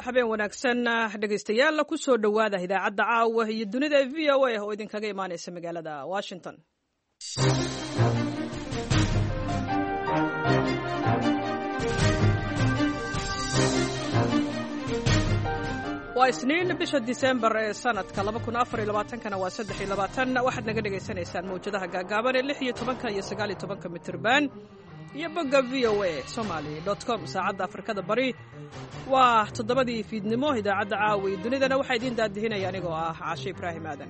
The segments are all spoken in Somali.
habeen wanaagsan dhegaystayaal ku soo dhowaada idaacadda caawa iyo dunida v o a oo idinkaga imaanaysa magaalada Washington. waa isniin bisha December ee sanadka 2024 waa 23 waxaad naga dhageysanaysaan mawjadaha gaagaaban ee 16 iyo 19 mitirban iyo bogga VOA Somali.com saacadda Afrikada Bari waa 7 fiidnimo idaacadda caawi dunidana waxaa idin daadihinaya anigoo ah Caashe Ibraahim Aadan.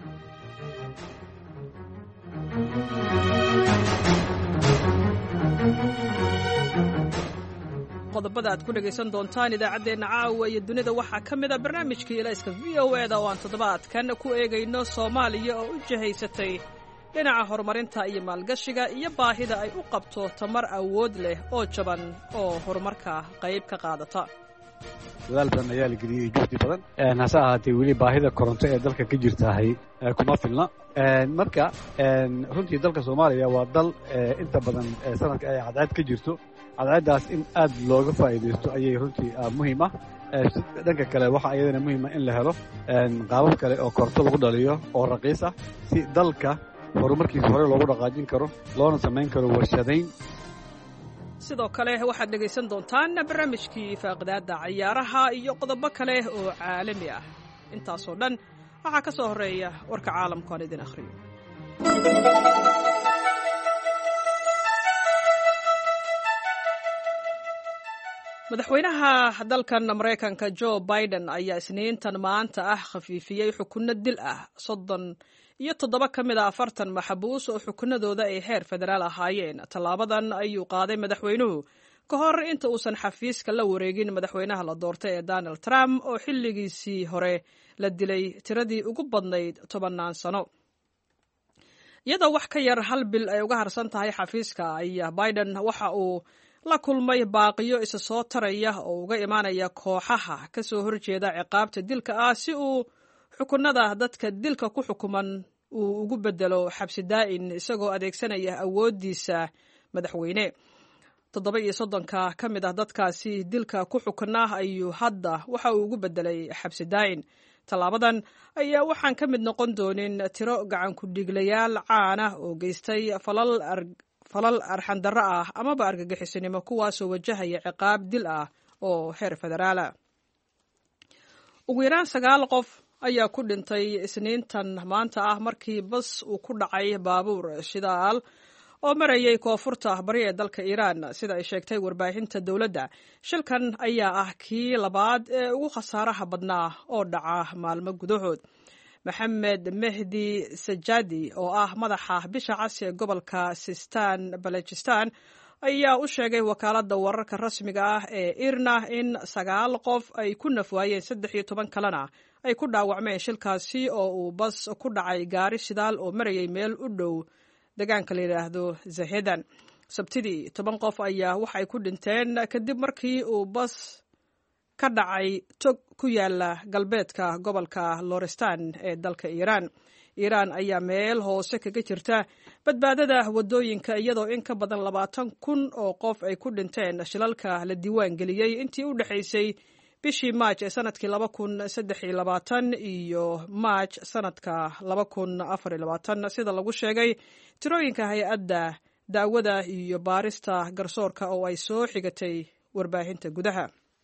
qodobada aad ku dhagaysan doontaan idaacadeena caawa iyo dunida waxaa ka mid ah barnaamijkii ilayska VOA da oo aan toddobaadkan ku eegayno Soomaaliya oo u jihaysatay dhinaca horumarinta iyo maalgashiga iyo baahida ay u qabto tamar awood leh oo jaban oo horumarka qayb ka qaadata. dadaal badan ayaa la geliyey juhdi badan hase ahaatee weli baahida koronto ee dalka ka jirtahay kuma filna marka runtii dalka Soomaaliya waa dal inta badan sanadka ay cadceed ka jirto cadceeddaas in aad looga faa'iidaysto ayay runtii muhiim ah dhanka kale waxa iyadana muhiim ah in la helo qaabab kale oo koronto lagu dhaliyo oo raqiis ah si dalka horumarkiisa hore loogu dhaqaajin karo loona samayn karo warshadayn. sidoo kale waxaad dhegaysan doontaan barnaamijkii faaqidaada ciyaaraha iyo qodobo kale oo caalami ah intaasoo dhan waxaa ka soo horeeya warka caalamka aan idin akhriyo. madaxweynaha dalkan Mareykanka Joe Biden ayaa isniintan maanta khafiifiyay xukunno dil ah 37 ka mid ah 40 maxbuus oo xukunadooda ay heer federaal ahaayeen. Tallaabadan ayuu qaaday madaxweynuhu ka hor inta uusan xafiiska la wareegin madaxweynaha la doortay ee Donald Trump oo xilligiisii hore la dilay tiradii ugu badnayd 10 sano. iyadoo wax ka yar hal bil ay uga harsan tahay xafiiska ayaa Biden waxa uu la kulmay baaqiyo isa soo taraya oo uga imaanaya kooxaha ka soo horjeeda ciqaabta dilka si uu xukunada dadka dilka ku xukuman uu ugu bedelo xabsi daa'in isagoo adeegsanaya awoodiisa madaxweyne. 37 ka mid ah dadkaasi dilka ku xukuna ayuu hadda waxa uu ugu bedelay xabsi daa'in. Tallaabadan ayaa waxaan ka mid noqon doonin tiro gacan ku dhiglayaal caan ah oo geystay falal arxandarro ah amaba argagixisanimo kuwaasoo wajahaya ciqaab dil ah oo heer federaal ah. ugu yaraan 9 qof ayaa ku dhintay isniintan maanta markii bas uu ku dhacay baabuur shidaal oo marayay koonfurta bari ee dalka Iiraan sida ay sheegtay warbaahinta dawladda. shilkan ayaa kii labaad ee ugu khasaaraha badnaa oo dhaca maalmo gudahood. Maxamed Mehdi Sajadi oo madaxa bisha cas ee gobolka Sistan Balochistan ayaa u sheegay wakaaladda wararka rasmiga ee IRNA in 9 qof ay ku nafwaayeen 13 kalena ay ku dhaawacmeen shilkaasi oo uu bas ku dhacay gaari shidaal oo marayay meel u dhow deegaanka la yiraahdo Zahedan. Sabtidii 10 qof ayaa waxay ku dhinteen kadib markii uu bas ka dhacay tog ku yaala galbeedka gobolka Lorestan ee dalka Iiraan. Iiraan ayaa meel hoose kaga jirta badbaadada wadooyinka iyadoo in ka badan 20,000 oo qof ay ku dhinteen shilalka la diiwaan geliyay intii u dhaxaysay bishii March ee sanadkii 2023 iyo March sanadka 2024 sida lagu sheegay tirooyinka hay'adda daawada iyo baarista garsoorka oo ay soo xigatay warbaahinta gudaha.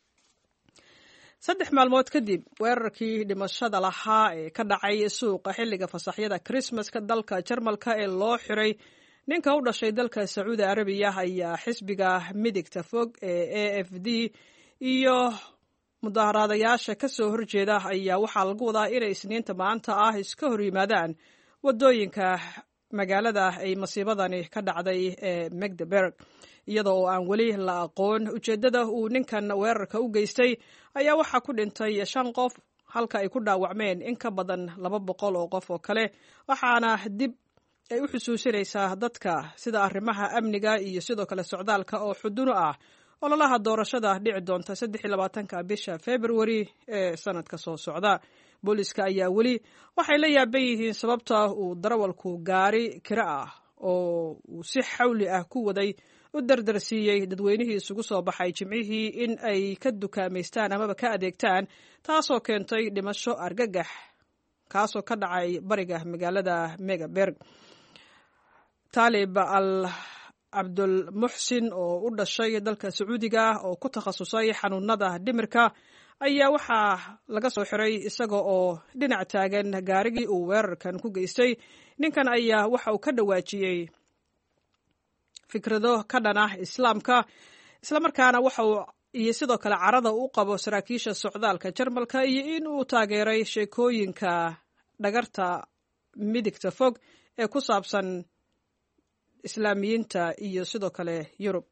3 maalmood kadib weerarkii dhimashada lahaa ee ka dhacay suuqa xilliga fasaxyada Christmaska dalka Jarmalka ee loo xiray ninka u dhashay dalka Sacuudi Arabiya ayaa xisbiga midigta fog ee AFD iyo mudaharaadayaasha ka soo horjeeda ayaa waxaa lagu wadaa inay isniinta maanta iska hor yimaadaan wadooyinka magaalada ay masiibadani ka dhacday ee Magdeburg. iyadoo aan weli la aqoon ujeedada uu ninkan weerarka u geystay ayaa waxaa ku dhintay 5 qof halka ay ku dhaawacmeen in ka badan 200 oo qof oo kale waxaana dib ay u xusuusinaysaa dadka sida arrimaha amniga iyo sidoo kale socdaalka oo xuduno ololaha doorashada dhici doonta 23 bisha February ee sanadka soo socda. booliska ayaa weli waxay la yaaban yihiin sababta uu darawalku gaari kira oo uu si xawli ku waday u dardarsiiyey dadweynihii isugu soo baxay jimcihii in ay ka dukaamaystaan amaba ka adeegtaan taasoo keentay dhimasho argagax kaasoo ka dhacay bariga magaalada megaberg. taalib al cabdulmuxsin oo u dhashay dalka sacuudiga oo ku takhasusay xanuunada dhimirka ayaa waxaa laga soo xiray isaga oo dhinac taagan gaarigii uu weerarkan ku geystay. ninkan ayaa waxa uu ka dhawaajiyey fikrado ka dhan ah islaamka islamarkaana waxa uu iyo sidoo kale carada u qabo saraakiisha socdaalka Jarmalka iyo in uu taageeray sheekooyinka dhagarta midigta fog ee ku saabsan islaamiyiinta iyo sidoo kale Yurub.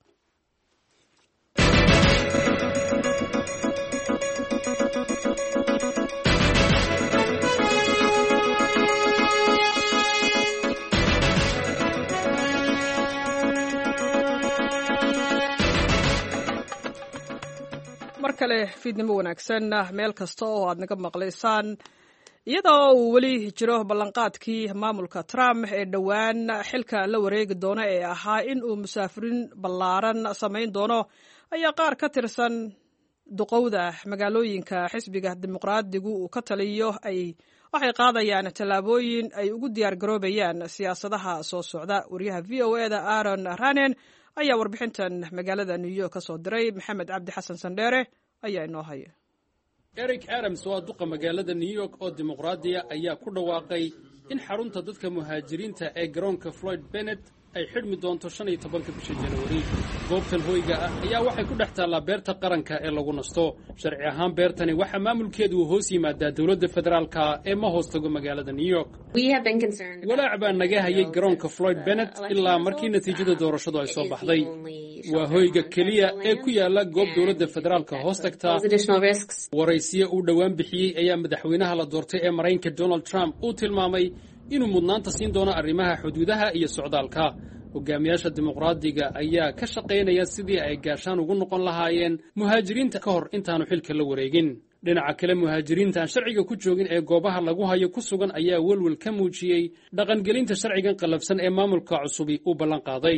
mar kale fiidnimo wanaagsan meel kasta oo aad naga maqlaysaan. iyadoo uu weli jiro ballanqaadkii maamulka Trump ee dhowaan xilka la wareegi doono ee ahaa in uu musaafiriin ballaaran samayn doono, ayaa qaar ka tirsan duqowda magaalooyinka xisbiga dimuqraadigu uu ka taliyo waxay qaadayaan tallaabooyin ay ugu diyaar garoobayaan siyaasadaha soo socda. wariyaha VOA-da Aaron Ranen ayaa warbixintan magaalada New York ka soo diray. Maxamed Cabdi Xasan Sandheere ayaa inoo haya. Eric Adams oo duqa magaalada New York oo dimuqraadiya ayaa ku dhawaaqay in xarunta dadka muhaajiriinta ee garoonka Floyd Bennett ay xidhmi doonto 15 bisha January. goobtan hoyga ah ayaa waxay ku dhex taallaa beerta qaranka ee lagu nasto. sharci ahaan beertani waxa maamulkeedu uu hoos yimaadaa dawladda federaalka ee ma hoos tago magaalada New York. walaac baa naga hayay garoonka Floyd Bennett ilaa markii natiijada doorashadu ay soo baxday. waa hoyga keliya ee ku yaala goob dawladda federaalka hoos tagta. waraysiyo uu dhowaan bixiyey ayaa madaxweynaha la doortay ee Mareykanka Donald Trump uu tilmaamay inuu mudnaanta siin doono arrimaha xuduudaha iyo socdaalka. hogaamiyaasha dimuqraadiga ayaa ka shaqaynaya sidii ay gaashaan ugu noqon lahaayeen muhaajiriinta ka hor intaanu xilka la wareegin. dhinaca kale muhaajiriinta aan sharciga ku joogin ee goobaha lagu hayo ku sugan ayaa welwel ka muujiyey dhaqangelinta sharcigan qallafsan ee maamulka cusubi uu ballan qaaday.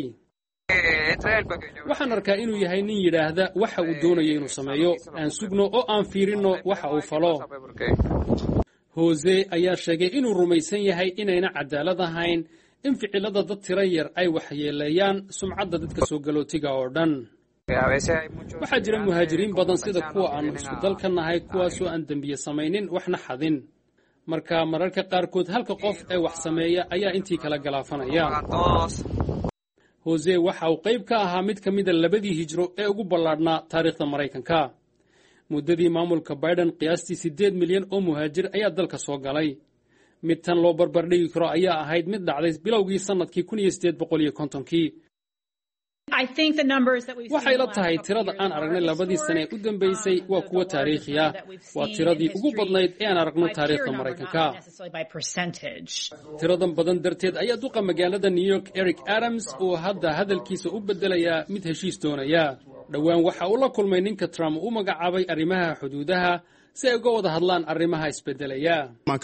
waxaan arkaa inuu yahay nin yidhaahda waxa uu doonayo inuu sameeyo. aan sugno oo aan fiirinno waxa uu falo. Jose ayaa sheegay inuu rumaysan yahay inayna cadaalad ahayn in ficilada dad tiro yar ay waxyeeleeyaan sumcadda dadka soo galootiga oo dhan. waxaa jira muhaajiriin badan sida kuwa aanu isku dalka nahay kuwaasoo aan dembiye samaynin waxna xadin. marka mararka qaarkood halka qof ee wax sameeya ayaa intii kala galaafanaya. Jose waxa uu qayb ka ahaa mid ka mida 2 hijro ee ugu ballaadhnaa taariikhda Mareykanka. muddadii maamulka Biden qiyaastii 8 milyan oo muhaajir ayaa dalka soo galay. mid tan loo barbardhigi karo ayaa ahayd mid dhacday bilowgii sanadkii 1850kii. waxay la tahay tirada aan aragnay 2 sane u dambaysay waa kuwa taariikhi ah. waa tiradii ugu badnayd ee aan aragno taariikhda Mareykanka. tiradan badan darteed ayaa duqa magaalada New York Eric Adams uu hadda hadalkiisa u bedelayaa mid heshiis doonaya. dhowaan waxa uu la kulmay ninka Trump u magacaabay arrimaha xuduudaha si ay uga wada hadlaan arrimaha isbedelaya.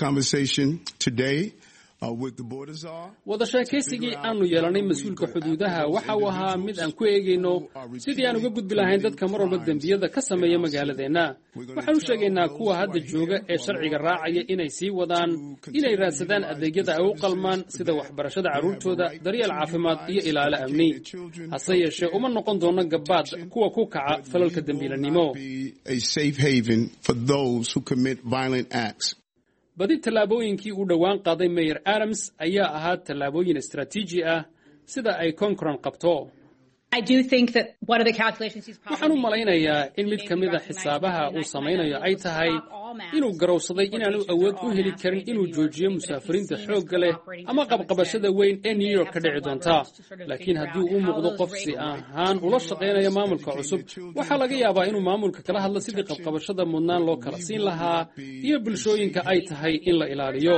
wada sheekaysigii aanu yeelanay mas-uulka xuduudaha waxa uu ahaa mid aan ku eegayno sidii aan uga gudbi lahayn dadka mar walba dembiyada ka sameeya magaaladeenna. waxaan u sheegaynaa kuwa hadda jooga ee sharciga raacaya inay sii wadaan inay raadsadaan adeegyada ay u qalmaan sida waxbarashada carruurtooda, daryeel caafimaad iyo ilaalo amni. hase yeeshee uma noqon doono gabaad kuwa ku kaca falalka dembiilanimo. badi tallaabooyinkii uu dhowaan qaaday Mayor Adams ayaa ahaa tallaabooyin istaraatiiji ah sida ay Congress qabto. waxaan u malaynayaa in mid ka mid a xisaabaha uu samaynayo ay tahay inuu garowsaday inaanu awood u heli karin inuu joojiyo musaafiriinta xoogga leh ama qabqabashada weyn ee New York ka dhici doonta. laakiin haddii uu muuqdo qof si ahaan ula shaqaynaya maamulka cusub, waxaa laga yaabaa inuu maamulka kala hadlo sidii qabqabashada mudnaan loo kala siin lahaa iyo bulshooyinka ay tahay in la ilaaliyo.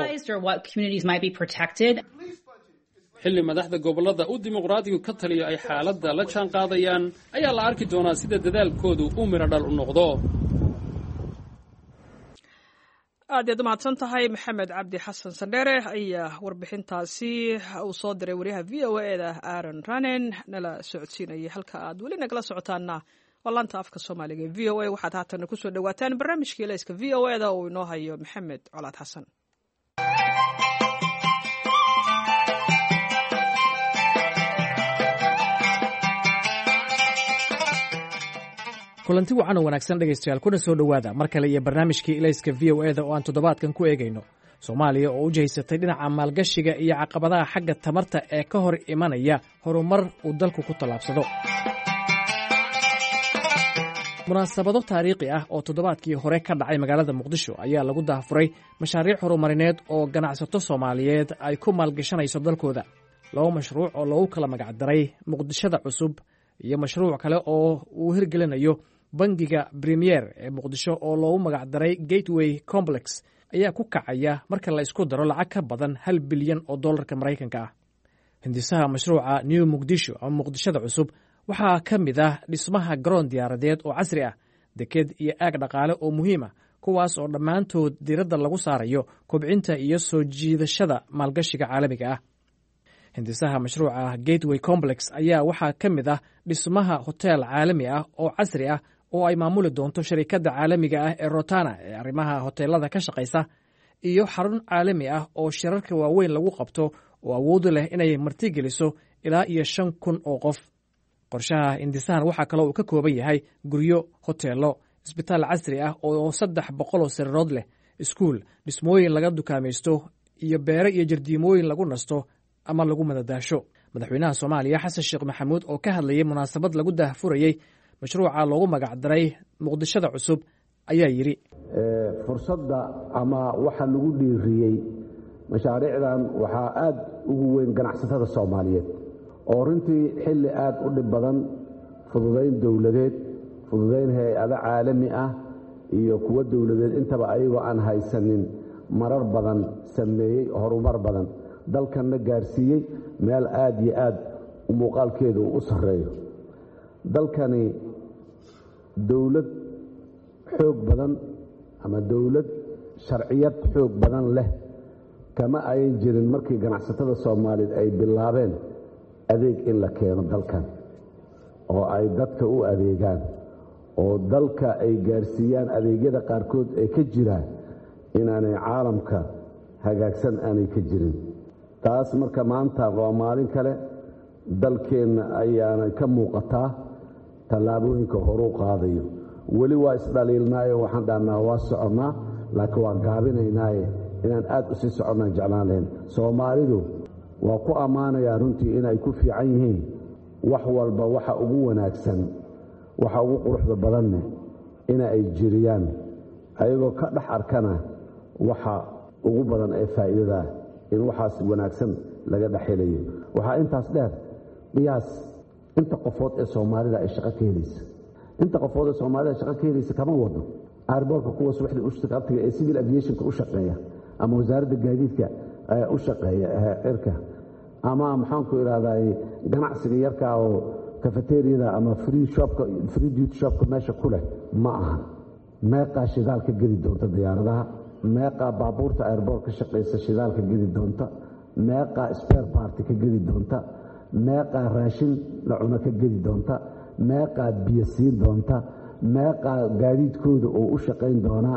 xilli madaxda gobollada uu dimuqraadigu ka taliyo ay xaaladda la jaan qaadayaan ayaa la arki doonaa sida dadaalkoodu uu miro dhal u noqdo. aad yaad u mahadsan tahay maxamed cabdi xasan sandheere ayaa warbixintaasi uu soo diray wariyaha v o e da aaron ranen nala socodsiinayay. halka aad weli nagala socotaana waa laanta afka soomaaliga ee v o a. waxaad haatana kusoo dhawaataan barnaamijkii elayska v o e da uu inoo hayo maxamed colaad xasan. kulanti wacan oo wanaagsan dhegaystayaal kuna soo dhowaada mar kale iyo barnaamijkii ilayska v o e da oo aan toddobaadkan ku eegayno soomaaliya oo u jehaysatay dhinaca maalgashiga iyo caqabadaha xagga tamarta ee ka hor imanaya horumar uu dalku ku tallaabsado. munaasabado taariikhi ah oo toddobaadkii hore ka dhacay magaalada muqdisho ayaa lagu daahfuray mashaariic horumarineed oo ganacsato soomaaliyeed ay ku maalgashanayso dalkooda. 2 mashruuc oo loogu kala magacdaray muqdishada cusub iyo mashruuc kale oo uu hirgelinayo bangiga Premier ee Muqdisho oo loogu magacdaray Gateway Complex ayaa ku kacaya marka la isku daro lacag ka badan $1 bilyan oo dollarka Mareykanka ah. hindisaha mashruuca New Muqdisho ama Muqdishada cusub waxaa ka mid ah dhismaha garoon diyaaradeed oo casri ah, deked iyo aag dhaqaale oo muhiim ah, kuwaas oo dhammaantood diiradda lagu saarayo kobcinta iyo soo jiidashada maalgashiga caalamiga ah. hindisaha mashruuca Gateway Complex ayaa waxaa ka mid ah dhismaha hotel caalami ah oo casri ah oo ay maamuli doonto sharikadda caalamiga ah ee Rotana ee arrimaha hoteelada ka shaqaysa, iyo xarun caalami ah oo shirarka waaweyn lagu qabto oo awood leh inay martigeliso ilaa 5,000 oo qof. qorshaha hindisahan waxaa kaloo uu ka kooban yahay guryo, hoteelo, isbitaal casri ah oo 300 sariirood leh, iskuul, dhismooyin laga dukaamaysto iyo beere iyo jardiimooyin lagu nasto ama lagu madadaasho. madaxweynaha Soomaaliya Xasan Sheekh Maxamuud oo ka hadlayay munaasabad lagu daahfurayay mashruuca loogu magacdaray Muqdishada cusub ayaa yiri fursadda ama waxa lagu dhiiriyay mashaariicdan waxa aad ugu weyn ganacsatada Soomaaliyeed oo runtii xilli aad u dhib badan fududeyn dawladeed, fududeyn hay'ado caalami ah iyo kuwa dawladeed intaba ayagoo aan haysanin marar badan sameeyay horumar badan dalkana gaarsiiyay meel aad iyo aad u muuqaalkeedu u sareeyo. dalkani dawlad xoog badan ama dawlad sharciyad xoog badan leh kama ay jirin markii ganacsatada Soomaaliyeed ay bilaabeen adeeg in la keeno dalkan oo ay dadka u adeegaan oo dalka ay gaarsiiyaan adeegyada qaarkood ee ka jiraan inaanay caalamka hagaagsan aanay ka jirin. taas marka maanta waa maalin kale dalkeenna ayaana ka muuqataa tallaabooyinka horu qaadayo. weli waa isdhaliilnaayo waxaan dhahnaa waa soconnaa, laakiin waa gaabinaynaaye inaan aad u sii soconnaan jeclaan lahayn. Soomaalidu waa ku ammaanayaa runtii inay ku fiican yihiin wax walba waxa ugu wanaagsan, waxa ugu quruxda badanne ina ay jiriyaan ayagoo ka dhex arkana waxa ugu badan ee faa'iidada in waxaas wanaagsan laga dhaxelayo. waxaa intaas dheer qiyaas inta qofood ee Soomaalida ay shaqo ka helayso, inta qofood ee Soomaalida shaqo ka helayso kama wado airportka kuwa subaxdii u shaqeeya ee civil aviationka u shaqeeya ama wasaaradda gaadiidka u shaqeeya cirka ama maxaan ku iraahday ganacsiga yarka oo cafeteria ama free duty shopka meesha ku leh ma aha. meeqa shidaalka geli doonta diyaaradaha, meeqa baabuurta airport ka shaqeysa shidaalka geli doonta, meeqa spare part ka geli doonta, meeqa raashin la cuno ka geli doonta, meeqa biyo siin doonta, meeqa gaadiidkooda oo u shaqeyn doona,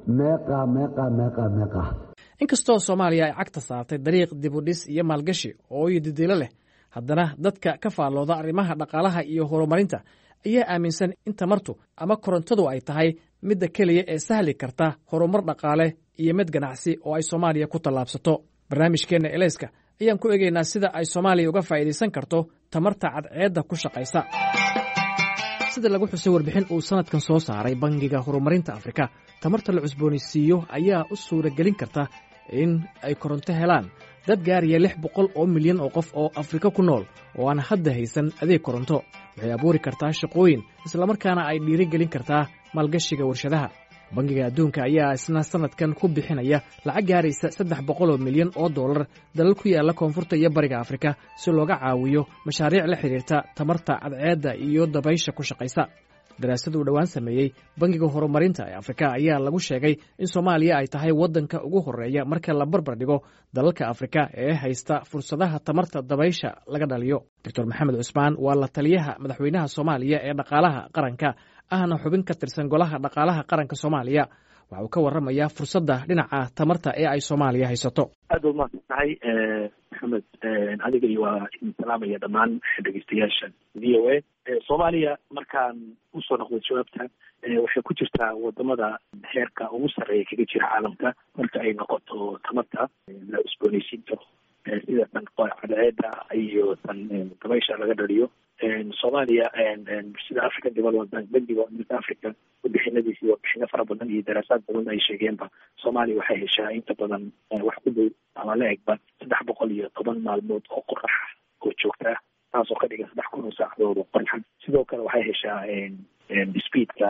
meeqa. inkastoo Soomaaliya ay cagta saartay dariiq dib u dhis iyo maalgashi oo didiilo leh, haddana dadka ka faallooda arrimaha dhaqaalaha iyo horumarinta ayaa aaminsan in tamartu ama korontadu ay tahay midda keliya ee sahli karta horumar dhaqaale iyo mid ganacsi oo ay Soomaaliya ku tallaabsato. barnaamijkeenna Elayska ayaan ku eegaynaa sida ay Soomaaliya uga faa'iideysan karto tamarta cadceedda ku shaqaysa. sida lagu xusay warbixin uu sanadkan soo saaray Bangiga Horumarinta Afrika, tamarta la cusboonaysiiyo ayaa u suuragelin karta in ay koronto helaan dad gaaraya 600 milyan oo qof oo Afrika ku nool oo aan hadda haysan adeeg koronto. waxay abuuri kartaa shaqooyin isla markaana ay dhiirigelin kartaa maalgashiga warshadaha. Bangiga Adduunka ayaa isna sanadkan ku bixinaya lacag gaaraysa 300 milyan oo dollar dalal ku yaala koonfurta iyo bariga Afrika si looga caawiyo mashaariic la xiriirta tamarta cadceedda iyo dabaysha ku shaqaysa. daraasaduu dhowaan sameeyey bangiga horumarinta ee afrika ayaa lagu sheegay in soomaaliya ay tahay waddanka ugu horreeya marka la barbar dhigo dalalka afrika ee haysta fursadaha tamarta dabaysha laga dhaliyo doctor maxamed cusmaan waa la taliyaha madaxweynaha soomaaliya ee dhaqaalaha qaranka ahna xubin ka tirsan golaha dhaqaalaha qaranka soomaaliya waxa uu ka warramayaa fursadda dhinaca tamarta ee ay soomaaliya haysato. aad u mahadsan tahay maxamed, adiga iyo waa idin salaamaya dhammaan dhegeystayaasha v o a. soomaaliya markaan usoo noqday jawaabta waxay ku jirtaa wadamada heerka ugu sarreeya kaga jira caalamka marka ay noqoto tamarta la cusboonaysiin karo sida tan cadceeda iyo tan dabaysha laga dhaliyo. soomaaliya sida african development bangiga africa warbixinadiisi warbixino fara badan iyo daraasaad badan ay sheegeenba soomaaliya waxay heshaa inta badan wax ku dhow ama la egba 310 maalmood oo qorax oo joogta ah, taasoo ka dhigan 3,000 saacadood oo qorax. sidoo kale waxay heshaa speedka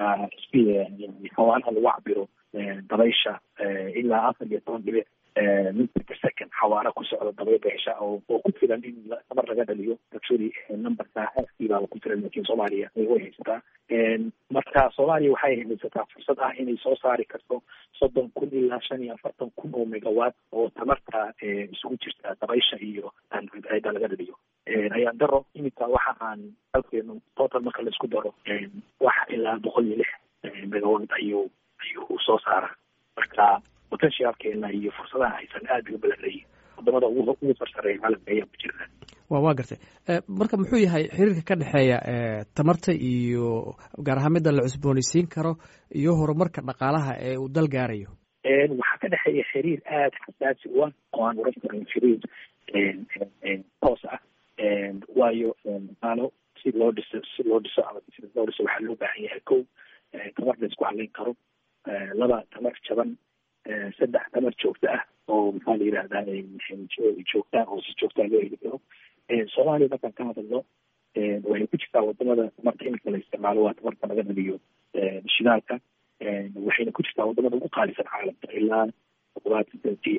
xawaaraha lagu cabiro dabaysha ilaa 14 meter per second xawaara ku socda dabayl bay heshaa oo ku filan in tamar laga dhaliyo. actually numberka xaaskiibaa ku filan, laakiin soomaaliya way haysataa. marka soomaaliya waxay haysataa fursad ah inay soo saari karto 30,000 ilaa 45,000 oo megawatt oo tamarta isugu jirta dabaysha iyo cadceeda laga dhaliyo. ayaan daro imika waxa aan dalkeenu total marka la isku daro wax ilaa 106 megawatt ayuu soo saaraa. marka potentialkeena iyo fursadaha haysan aad uga badanayay wadamada ugu sarsareeya caalamka ayaa ku jirta. waa gartay. marka muxuu yahay xiriirka ka dhexeeya tamarta iyo gaar ahaan midda la cusboonaysiin karo iyo horumarka dhaqaalaha ee uu dal gaarayo? waxaa ka dhexeeya xiriir aada xasaasi u ah oo aan oran karin xiriir toos ah. waayo dhaqaalo si loo dhiso waxaa loo baahan yahay 1 tamar la isku halayn karo, 2 tamar jaban, 3 tamar joogta ah oo maxaa la yidhahdaa joogta oo si joogtaa loo heli karo. soomaaliya markaan ka hadalno waxay ku jirtaa wadamada tamarta imika la isticmaalo waa tamarta laga dhaliyo shidaalka, waxayna ku jirtaa wadamada ugu qaalisan caalamka ilaa 70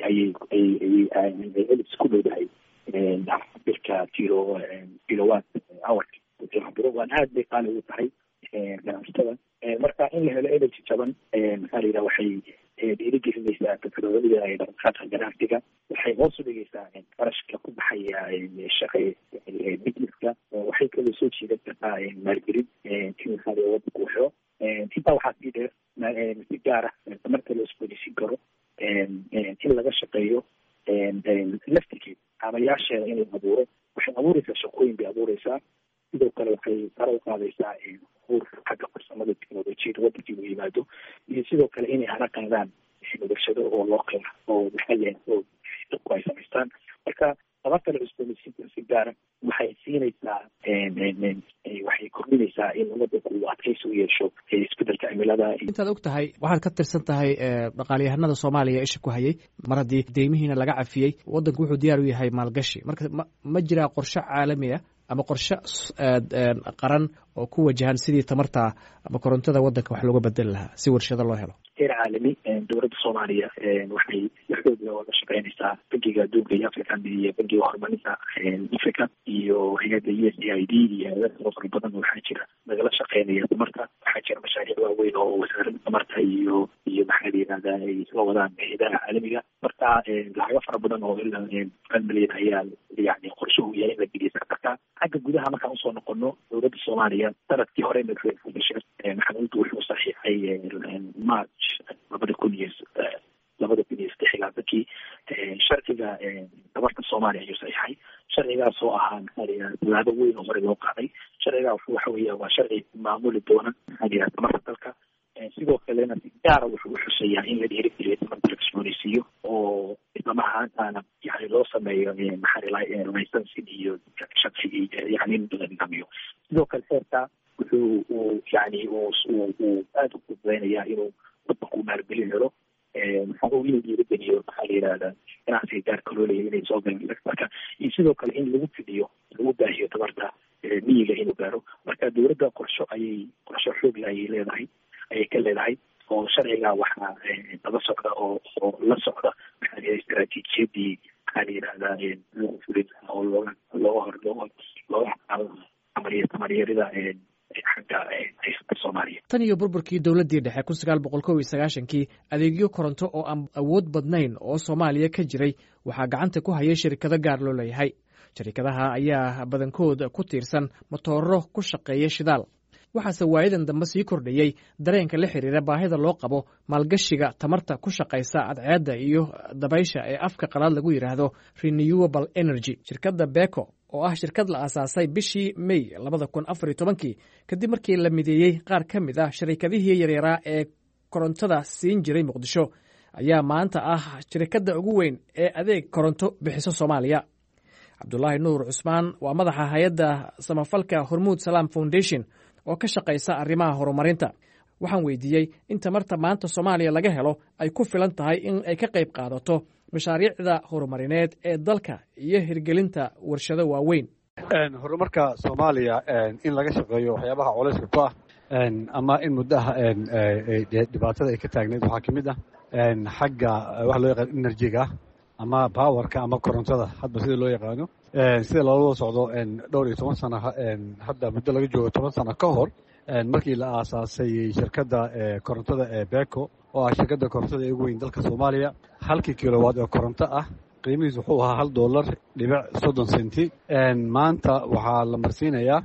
ayay ku dhowdahay birka kilowatt hourka waan aad bay qaali ugu tahay ganacsatada. marka in la helo energy jaban maxaa la yidhaha waxay dhiirigelinaysaa teknolojiyada ay dhaqdhaqaaqa ganacsiga, waxay hoos u dhigaysaa qarashka ku baxaya businesska, waxay kaloo soo jiidan kartaa maalgelin in maxaa la wadanku waxo. intaa waxaa sii dheer si gaar ah tamarta la isboonaysiin karo in laga shaqeeyo laftirkeed amayaasheeda in la abuuro, waxay abuureysaa shaqooyin bay abuureysaa. sidoo kale waxay sare u qaadaysaa xagga farsamada teknolojiyada wadankii u yimaado, iyo sidoo kale inay hana qaadaan warshado oo loo qeena oo maxalli oo dadku ay samaystaan. marka tamarta la cusboonaysiinta si gaara waxay siinaysaa waxay kordhinaysaa in wadanku adkaysi u yeesho isbedelka cimilada. intaad og tahay waxaad ka tirsan tahay dhaqaalyahanada soomaaliya isha ku hayay, mar haddii deymihiina laga cafiyey wadanku wuxuu diyaar u yahay maalgashi. marka ma jiraa qorshe caalami ah ama qorshe qaran oo ku wajahan sidii tamarta ama korontada wadanka wax looga bedeli lahaa si warshado loo helo? heer caalami, dowladda soomaaliya waxay waxdooda la shaqeynaysaa bangiga adduunka iyo african iyo bangiga horumarinta africa iyo hay-adda USAID iyo hay-ada fara badan waxaa jira nagala shaqeynaya tamarta. waxaa jira mashaariic waaweyn oo wasaaradda tamarta iyo maxaa la yidhahdaa ay isla wadaan hayadaha caalamiga. marka lacago fara badan oo ilaa 1 milyan ayaa yani qorshe u yahay in la geliyo sectorka. xagga gudaha markaan usoo noqono, dowladda soomaaliya sanadkii hore maxamuudka wuxuu saxiixay march 2016 sharciga tamarta soomaaliya ayuu saxiixay. sharcigaas oo ahaa maxaa la yidhahda tallaabo weyn oo hore loo qaaday. sharcigaa waxa weeya waa sharci maamuli doona maxaa la yidhahda tamarta dalka. sidoo kalena si gaara wuxuu xuseeyaa in la dhiirigeliyo tamarta la cusboonaysiiyo oo islamahaantaana yani loo sameeyo maxaa licensing iyo sharcigii yani in la nidaamiyo. sidoo kale heerka wuxuu yani uu aada u fududeynayaa inuu wadanku maalgelin helo, maxaa inuu dhiirigeliyo maxaa la yidhahdaa ganacsiga gaarka loo leeyahay inay soo galaan marka, iyo sidoo kale in lagu fidiyo lagu baahiyo tamarta miyiga inuu gaaro. marka dowladda qorsho xoogla ayay ka leedahay oo sharciga waxaa daba socda oo la socda maxaa la yidhahda istaraatiijiyadii maxaa la yidhahdaa lagu fulin oo looga tamaryarida xagga Soomaaliya. tan iyo burburkii dowladdii dhexe 1991kii adeegyo koronto oo aan awood badnayn oo Soomaaliya ka jiray waxaa gacanta ku hayay shirkado gaar loo leeyahay. shirkadaha ayaa badankooda ku tiirsan matooro ku shaqeeya shidaal. waxaase waayadan dambe sii kordhayey dareenka la xiriira baahida loo qabo maalgashiga tamarta ku shaqaysa cadceedda iyo dabaysha ee afka qalaad lagu yidhaahdo renewable energy. shirkadda beko oo ah shirkad la aasaasay bishii May 2014 kadib markii la mideeyey qaar ka mid ah shirkadihii yaryaraa ee korontada siin jiray Muqdisho, ayaa maanta ah shirkadda ugu weyn ee adeeg koronto bixiso Soomaaliya. Cabdullaahi Nuur Cusmaan waa madaxa hay'adda samafalka Hormuud Salaam Foundation oo ka shaqaysa arrimaha horumarinta. waxaan weydiiyey in tamarta maanta Soomaaliya laga helo ay ku filan tahay in ay ka qayb qaadato mashaariicda horumarineed ee dalka iyo hirgelinta warshado waaweyn. horumarka Soomaaliya in laga shaqeeyo waxyaabaha culayska ku ah ama in muddaha dhibaatada ay ka taagneed waxaa ka mid ah xagga waxa loo yaqaan energy-ga ama powerka ama korontada hadba sida loo yaqaano sida loola socdo dhowr iyo 10 sano hadda muddo laga joogo 10 sano ka hor markii la aasaasay shirkadda korontada ee Beko oo ah shirkadda korontada ee ugu weyn dalka Soomaaliya. halkii kilowatt oo koronto ah qiimihiisu wuxuu ahaa $1.30. maanta waxaa la marsiinayaa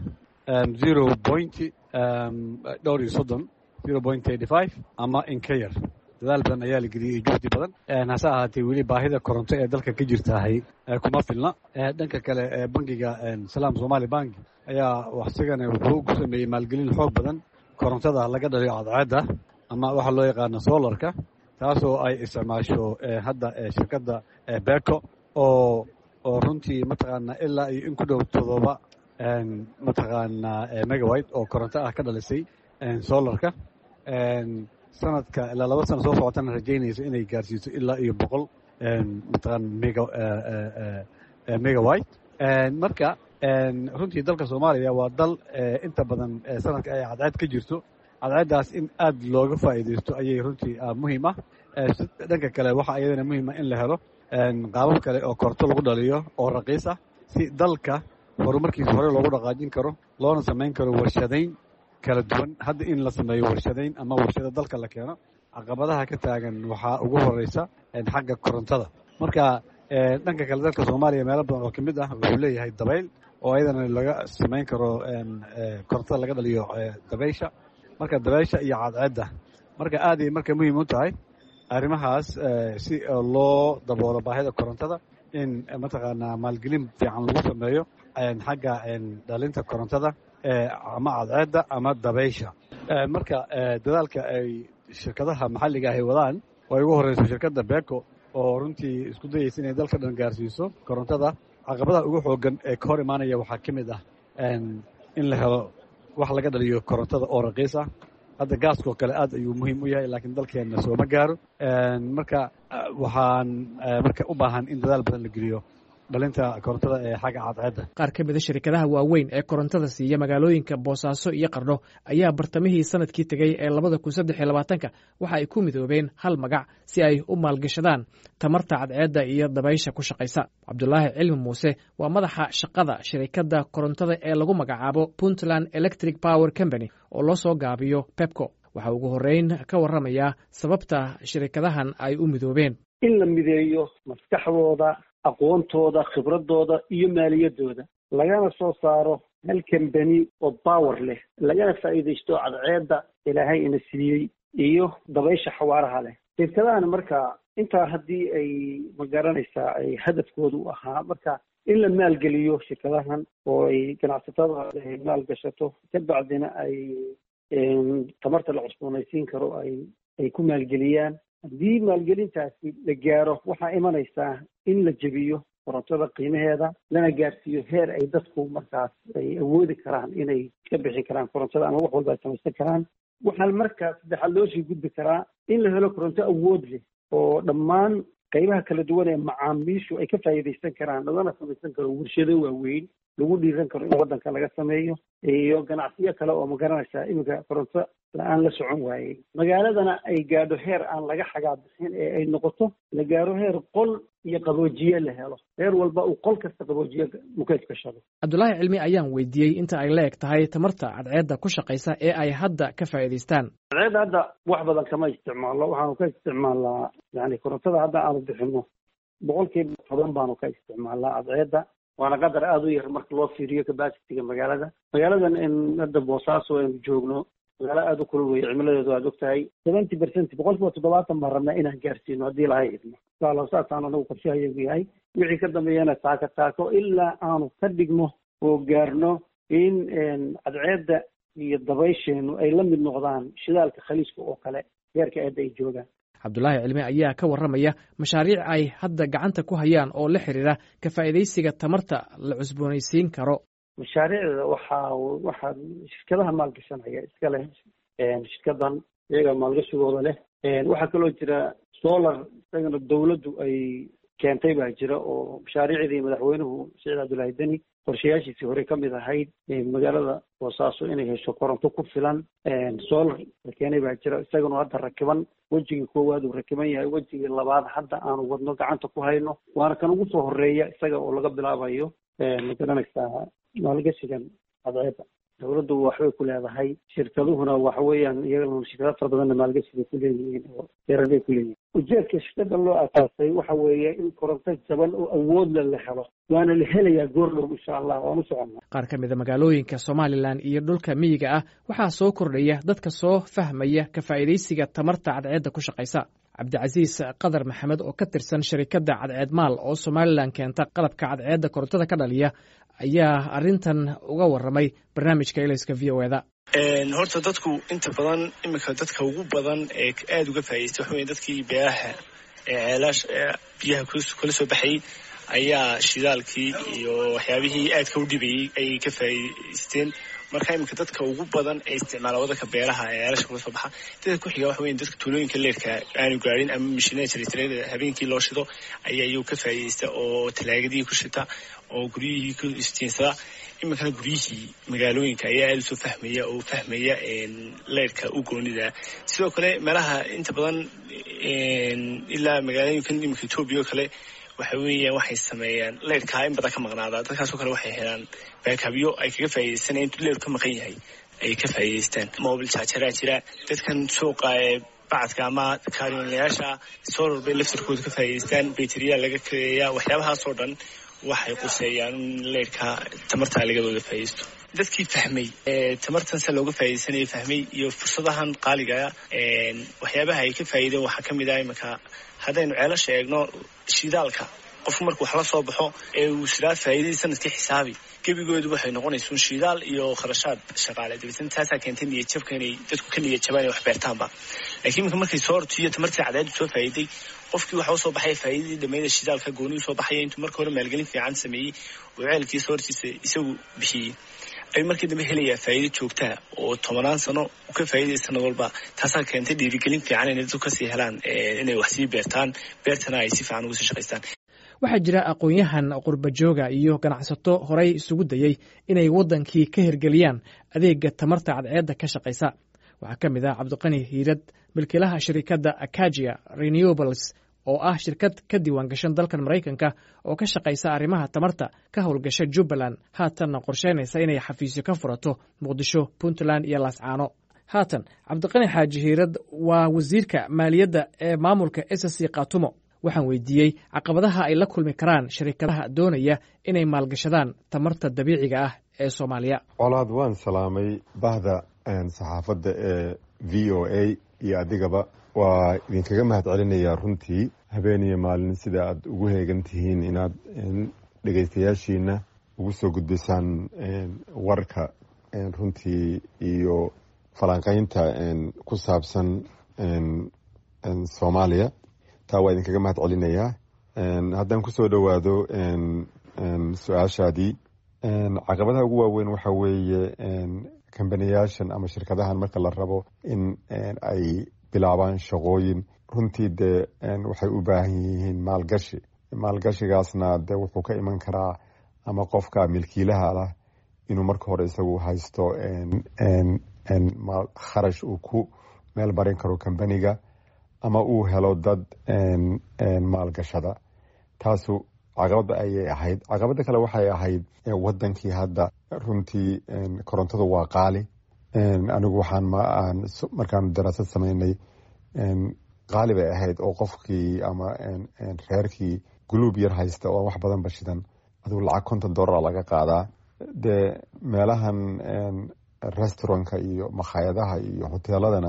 0.35 ama in ka yar. dadaal badan ayaa la geliyey juhdi badan hase ahaatee weli baahida koronto ee dalka ka jirtahay kuma filna. dhanka kale bangiga Salaam Somali Bank ayaa waxsigana wuxuu ku sameeyey maalgelin xoog badan korontada laga dhaliyo cadceedda ama waxa loo yaqaano solarka, taasoo ay isticmaasho hadda shirkadda Beko oo runtii mataqaanaa ilaa iyo in ku dhow 7 mataqaanaa megawatt oo koronto ah ka dhalisay solarka. sanadka ilaa 2 sano soo socotana rajaynayso inay gaarsiiso ilaa iyo 100 megawatt. marka runtii dalka Soomaaliya waa dal inta badan sanadka ay cadceed ka jirto. cadceeddaas in aad looga faa'iideysto ayay runtii muhiim ah. dhanka kale waxaa iyadana muhiim ah in la helo qaabab kale oo koronto lagu dhaliyo oo raqiis ah si dalka horumarkiisa hore loogu dhaqaajin karo loona samayn karo warshadayn kala duwan. hadda in la sameeyo warshadayn ama warshado dalka la keeno, caqabadaha ka taagan waxaa ugu horeysa xagga korontada. marka dhanka kale dalka Soomaaliya meelo badan oo kamid ah wuxuu leeyahay dabayl oo ayadana laga samayn karo korontada laga dhaliyo dabaysha. marka dabaysha iyo cadceedda marka aad ay marka muhiim u tahay arrimahaas si loo daboolo baahida korontada in mataqaanaa maalgelin fiican lagu sameeyo xagga dhalinta korontada ama cadceedda ama dabaysha. marka dadaalka ay shirkadaha maxalliga ahi wadaan oo ugu horeyso shirkadda Beko oo runtii isku dayaysa inay dalka dhan gaarsiiso korontada, caqabadaha ugu xoogan ee ka hor imaanaya waxaa ka mid ah in la helo wax laga dhaliyo korontada oo raqiis ah. hadda gaaskoo kale aad ayuu muhiim u yahay laakiin dalkeenna sooma gaaro. marka waxaan marka u baahan in dadaal badan la geliyo dhalinta korontada ee xagga cadceedda. qaar ka mid a shirkadaha waaweyn ee korontada siiya magaalooyinka Boosaaso iyo Qardho ayaa bartamihii sanadkii tegay ee 2023 waxa ay ku midoobeen hal magac si ay u maalgashadaan tamarta cadceedda iyo dabaysha ku shaqaysa. Cabdullaahi Cilmi Muuse waa madaxa shaqada shirkadda korontada ee lagu magacaabo Puntland Electric Power Company oo loo soo gaabiyo Pepco. waxa ugu horeyn ka warramayaa sababta shirkadahan ay u midoobeen. in la mideeyo maskaxdooda, aqoontooda, khibradooda iyo maaliyadooda lagana soo saaro hal company oo power leh, lagana faa'iideysto cadceedda ilaahay ina siiyey iyo dabaysha xawaaraha leh. shirkadahan marka intaa haddii ay magaranaysaa ay hadafkoodu u ahaa marka in la maalgeliyo shirkadahan oo ay ganacsatada maalgashato ka bacdina ay tamarta la cusboonaysiin karo ay ku maalgeliyaan. haddii maalgelintaasi la gaaro waxaa imanaysaa in la jebiyo korontada qiimaheeda lana gaarsiiyo heer ay dadku markaas ay awoodi karaan inay ka bixi karaan korontada ama wax walba ay samaysan karaan. waxaa markaa saddexaad loo sii gudbi karaa in la helo koronto awood leh oo dhammaan qaybaha kala duwan ee macaamiishu ay ka faa'iidaysan karaan lagana samaysan karo warshado waaweyn lagu dhiiran karo in waddanka laga sameeyo iyo ganacsiyo kale oo magaranaysaa iminka koronto la-aan la socon waayey magaaladana ay gaadho heer aan laga xagaabixin ee ay noqoto la gaaro heer qol iyo qaboojiye la helo reer walba uu qol kasta qaboojiye mukeef ka shado. Cabdulaahi Cilmi ayaan weydiiyey inta ay la eg tahay tamarta cadceedda ku shaqaysa ee ay hadda ka faa'iidaystaan. cadceedda hadda wax badan kama isticmaalo, waxaanu ka isticmaalnaa yani korontada hadda aanu bixino 10% baanu ka isticmaalnaa cadceedda, waana qadar aada u yar marka loo fiiriyo capacity-ga magaaladan in hadda Boosaaso aynu joogno magaalo aada u kulul weeye, cimiladeedu aad ogtahay 70% 70% baan rabnaa inaan gaarsiino haddii ilaahay idmo. saasaan anagu qorshahayagu yahay, wixii ka dambeeyana taako ilaa aanu ka dhigno oo gaarno in cadceedda iyo dabaysheenu ay la mid noqdaan shidaalka khaliiska oo kale heerka aada ay joogaan. Cabdulaahi Cilmi ayaa ka warramaya mashaariic ay hadda gacanta ku hayaan oo la xiriira ka faa'iidaysiga tamarta la cusboonaysiin karo. mashaariicda waxaa shirkadaha maalgashanaya iska leh shirkadan iyaga maalgashigooda leh. waxaa kaloo jira solar isagana dawladdu ay keentay baa jira oo mashaariicdii madaxweynuhu Siciid Cabdulaahi Deni qorshayaashiisii hore ka mid ahayd magaalada Boosaaso inay hesho koronto ku filan. solar la keenay baa jira isagana hadda rakiban, wejigii koowaad uu rakiban yahay, wejigii labaad hadda aanu wadno gacanta ku hayno, waana kan ugu soo horeeya isaga oo laga bilaabayo magaranaysaa maalgashigan cadceedda. dawladdu waxbay ku leedahay, shirkaduhuna waxa weeyaan iyagana shirkado fara badanna maalgashiga ku leeyihiin oo beeraley ku leeyihiin. ujeedka shirkada loo asaasay waxa weeye in koronto jaban oo awoodla la helo, waana la helayaa goordhow insha allah, waan u soconnaa. qaar ka mid a magaalooyinka Somaliland iyo dhulka miyiga ah waxaa soo kordhaya dadka soo fahmaya ka faa'iidaysiga tamarta cadceedda ku shaqaysa. Cabdicasiis Qadar Maxamed oo ka tirsan shirkadda Cadceed Maal oo Somaliland keenta qalabka cadceedda korontada ka dhaliya ayaa arrintan uga warramay barnaamijka Ilayska VOAda. horta dadku inta badan imika dadka ugu badan ee aad uga faa'iideystay waxa weeye dadkii beeraha ceelaash biyaha kula soo baxay ayaa shidaalkii iyo waxyaabihii aadka u dhibayay ay ka faa'iideysteen. marka imika dadka ugu badan ee isticmaala waddanka beeraha ee ceelasha kula soo baxa, dadka ku xiga waxa weeye dadka tuulooyinka leerka aanu gaarin ama mishiinada jaritarada habeenkii loo shido ayaa iyagu ka faa'iideysta oo talaagadii ku shita oo guryihii ku istiinsada. iminkana guryihii magaalooyinka ayaa aada usoo fahmaya leerka u goonida. sidoo kale meelaha inta badan ilaa magaalooyinkan iminka Ethiopia oo kale waxa weeyaan waxay sameeyaan leerka in badan ka maqnaada, dadkaasoo kale waxay helaan baakabyo ay kaga faa'iideysanayaan intuu leerku ka maqan yahay ay ka faa'iideystaan. mobile charger jira, dadkan suuqa bacadka ama kaariyoonayaasha solar bay laftirkooda ka faa'iideystaan, bayteriya laga kareeyaa. waxyaabahaasoo dhan waxay quseeyaan in leerka tamarta lagadooda faa'iideysto. dadkii fahmay tamartan se looga faa'iideysanaya fahmay iyo fursadahan qaaliga waxyaabaha ay ka faa'iideen waxaa ka mid ah iminka haddaynu ceelasha eegno shidaalka qofku markuu wax la soo baxo ee uu siraa faa'iidadii sanadkii xisaabi gebigoodu waxay noqonaysuun shidaal iyo kharashaad shaqaale. dabeetana taasaa keentay niyad jabka inay dadku ka niyad jabaan wax beertaanba. laakiin iminka markay soo hortiyo tamartii cadceeddu soo faa'iiday, qofkii waxa u soo baxaya faa'iidadii dhammayda shidaalka gooni u soo baxaya intuu marka hore maalgelin fiican sameeyey oo ceelkii soo hortiisa isagu bixiyey, ay markii dambe helayaa faa'iido joogtaa oo 10 sano u ka faa'iidaysa sanad walba. taasaa keentay dhiirigelin fiican inay dadku kasii helaan inay wax sii beertaan, beertana ay si fiican uga sii shaqaystaan. waxaa jira aqoon-yahan qurba jooga iyo ganacsato horay isugu dayay inay waddankii ka hirgeliyaan adeega tamarta cadceedda ka shaqaysa. waxaa ka mid ah Cabdiqani Hiirad, milkiilaha shirkadda Akagia Renewables oo ah shirkad ka diiwaan gashan dalkan Maraykanka oo ka shaqaysa arrimaha tamarta, ka howlgasha Jubbaland, haatanna qorsheynaysa inay xafiisyo ka furato Muqdisho, Puntland iyo Laascaano. haatan Cabdiqani Xaaji Hiirad waa wasiirka maaliyadda ee maamulka SSC Qaatumo. waxaan weydiiyey caqabadaha ay la kulmi karaan shirkadaha doonaya inay maalgashadaan tamarta dabiiciga ah ee Soomaaliya. colaad waan salaamay bahda saxaafadda ee VOA iyo adigaba waa idinkaga mahadcelinayaa runtii habeen iyo maalin sida aad ugu heegan tihiin inaad dhegaystayaashiina ugu soo gudbisaan warka runtii iyo falanqaynta ku saabsan Soomaaliya. taa waa idinkaga mahad celinayaa. haddaan kusoo dhowaado su-aashaadii, caqabadaha ugu waaweyn waxa weeye kambaniyaashan ama shirkadahan marka la rabo in ay bilaabaan shaqooyin runtii dee waxay u baahan yihiin maalgashi. maalgashigaasna dee wuxuu ka iman karaa ama qofka milkiilaha lah inuu marka hore isagu haysto kharash uu ku meel marin karo kambaniga ama uu helo dad maalgashada. taasu caqabada ayay ahayd. caqabada kale waxay ahayd wadankii hadda runtii korontadu waa qaali. anigu waxaan markaan daraasad samaynay qaali bay ahayd oo qofkii ama reerkii guluub yar haysta oo wax badan bashidan adigu lacag $50 laga qaadaa. dee meelahan restaurantka iyo makhaayadaha iyo hoteeladana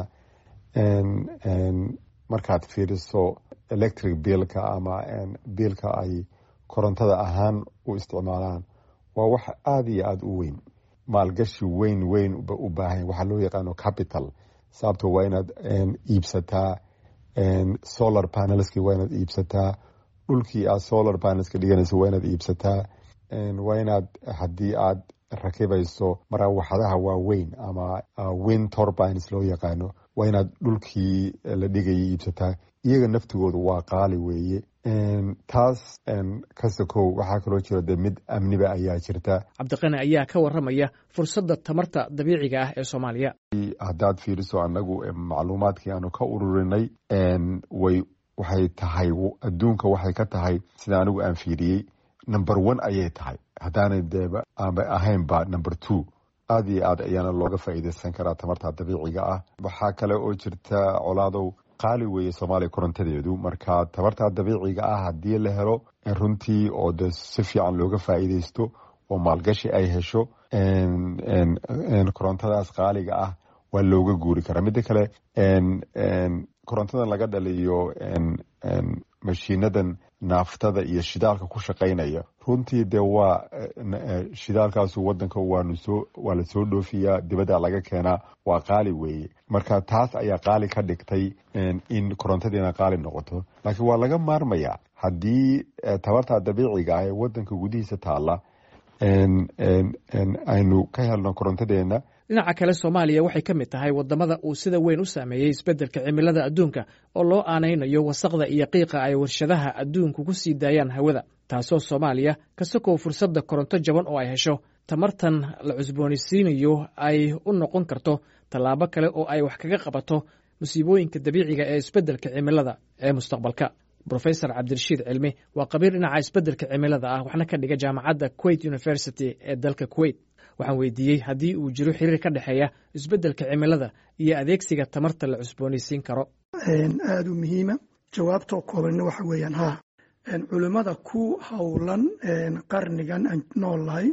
markaad fiiriso electric billka ama billka ay korontada ahaan u isticmaalaan waa wax aada iyo aada u weyn. maalgashi weyn u baahan waxaa loo yaqaano capital. sababto waa inaad iibsataa solar panelski, waa inaad iibsataa dhulkii aad solar panelska dhiganayso, waa inaad iibsataa, waa inaad haddii aad rakibayso maraawaxadaha waaweyn ama wind turbines loo yaqaano, waa inaad dhulkii la dhigayay iibsataa. iyaga naftigoodu waa qaali weeye. taas ka sokow waxaa kaloo jira de mid amniba ayaa jirta. cabdiqani ayaa ka waramaya fursadda tamarta dabiiciga ah ee Soomaaliya. haddaad fiiriso anagu macluumaadkii aanu ka ururinay waxay tahay adduunka waxay ka tahay sida anigu aan fiiriyey number 1 ayay tahay, haddaanay deeba aanba ahaynba number 2. aada iyo aad ayaana looga faa'iidaysan karaa tamarta dabiiciga ah. waxaa kale oo jirta colaadow qaali weeye Soomaaliya korontadeedu. marka tamarta dabiiciga ah haddii la helo runtii oo de si fiican looga faa'iidaysto oo maalgashi ay hesho korontadaas qaaliga ah waa looga guuri karaa. midda kale korontadan laga dhaliyo mashiinadan naaftada iyo shidaalka ku shaqaynaya runtii de waa shidaalkaasu wadanka waa la soo dhoofiyaa, dibadda laga keenaa, waa qaali weeye. marka taas ayaa qaali ka dhigtay in korontadiina qaali noqoto. laakiin waa laga maarmayaa haddii tabarta dabiiciga ah ee wadanka gudihiisa taalla aynu ka helno korontadeena. dhinaca kale Soomaaliya waxay ka mid tahay wadamada uu sida weyn u saameeyay isbeddelka cimilada adduunka oo loo aanaynayo wasaqda iyo qiiqa ay warshadaha adduunku ku sii daayaan hawada, taasoo Soomaaliya ka sokow fursadda koronto jaban oo ay hesho tamartan la cusboonaysiinayo ay u noqon karto tallaabo kale oo ay wax kaga qabato musiibooyinka dabiiciga ee isbeddelka cimilada ee mustaqbalka. Professor Cabdirashiid Cilmi waa qabiir dhinaca isbeddelka cimilada ah, waxna ka dhiga jaamacadda Kuwait University ee dalka Kuwait. waxaan weydiiyey haddii uu jiro xiriir ka dhexeeya isbeddelka cimilada iyo adeegsiga tamarta la cusboonaysiin karo. aada u muhiima. jawaabtoo koobanna waxa weeyaan haa. culimmada ku howlan qarnigan aan noolnahay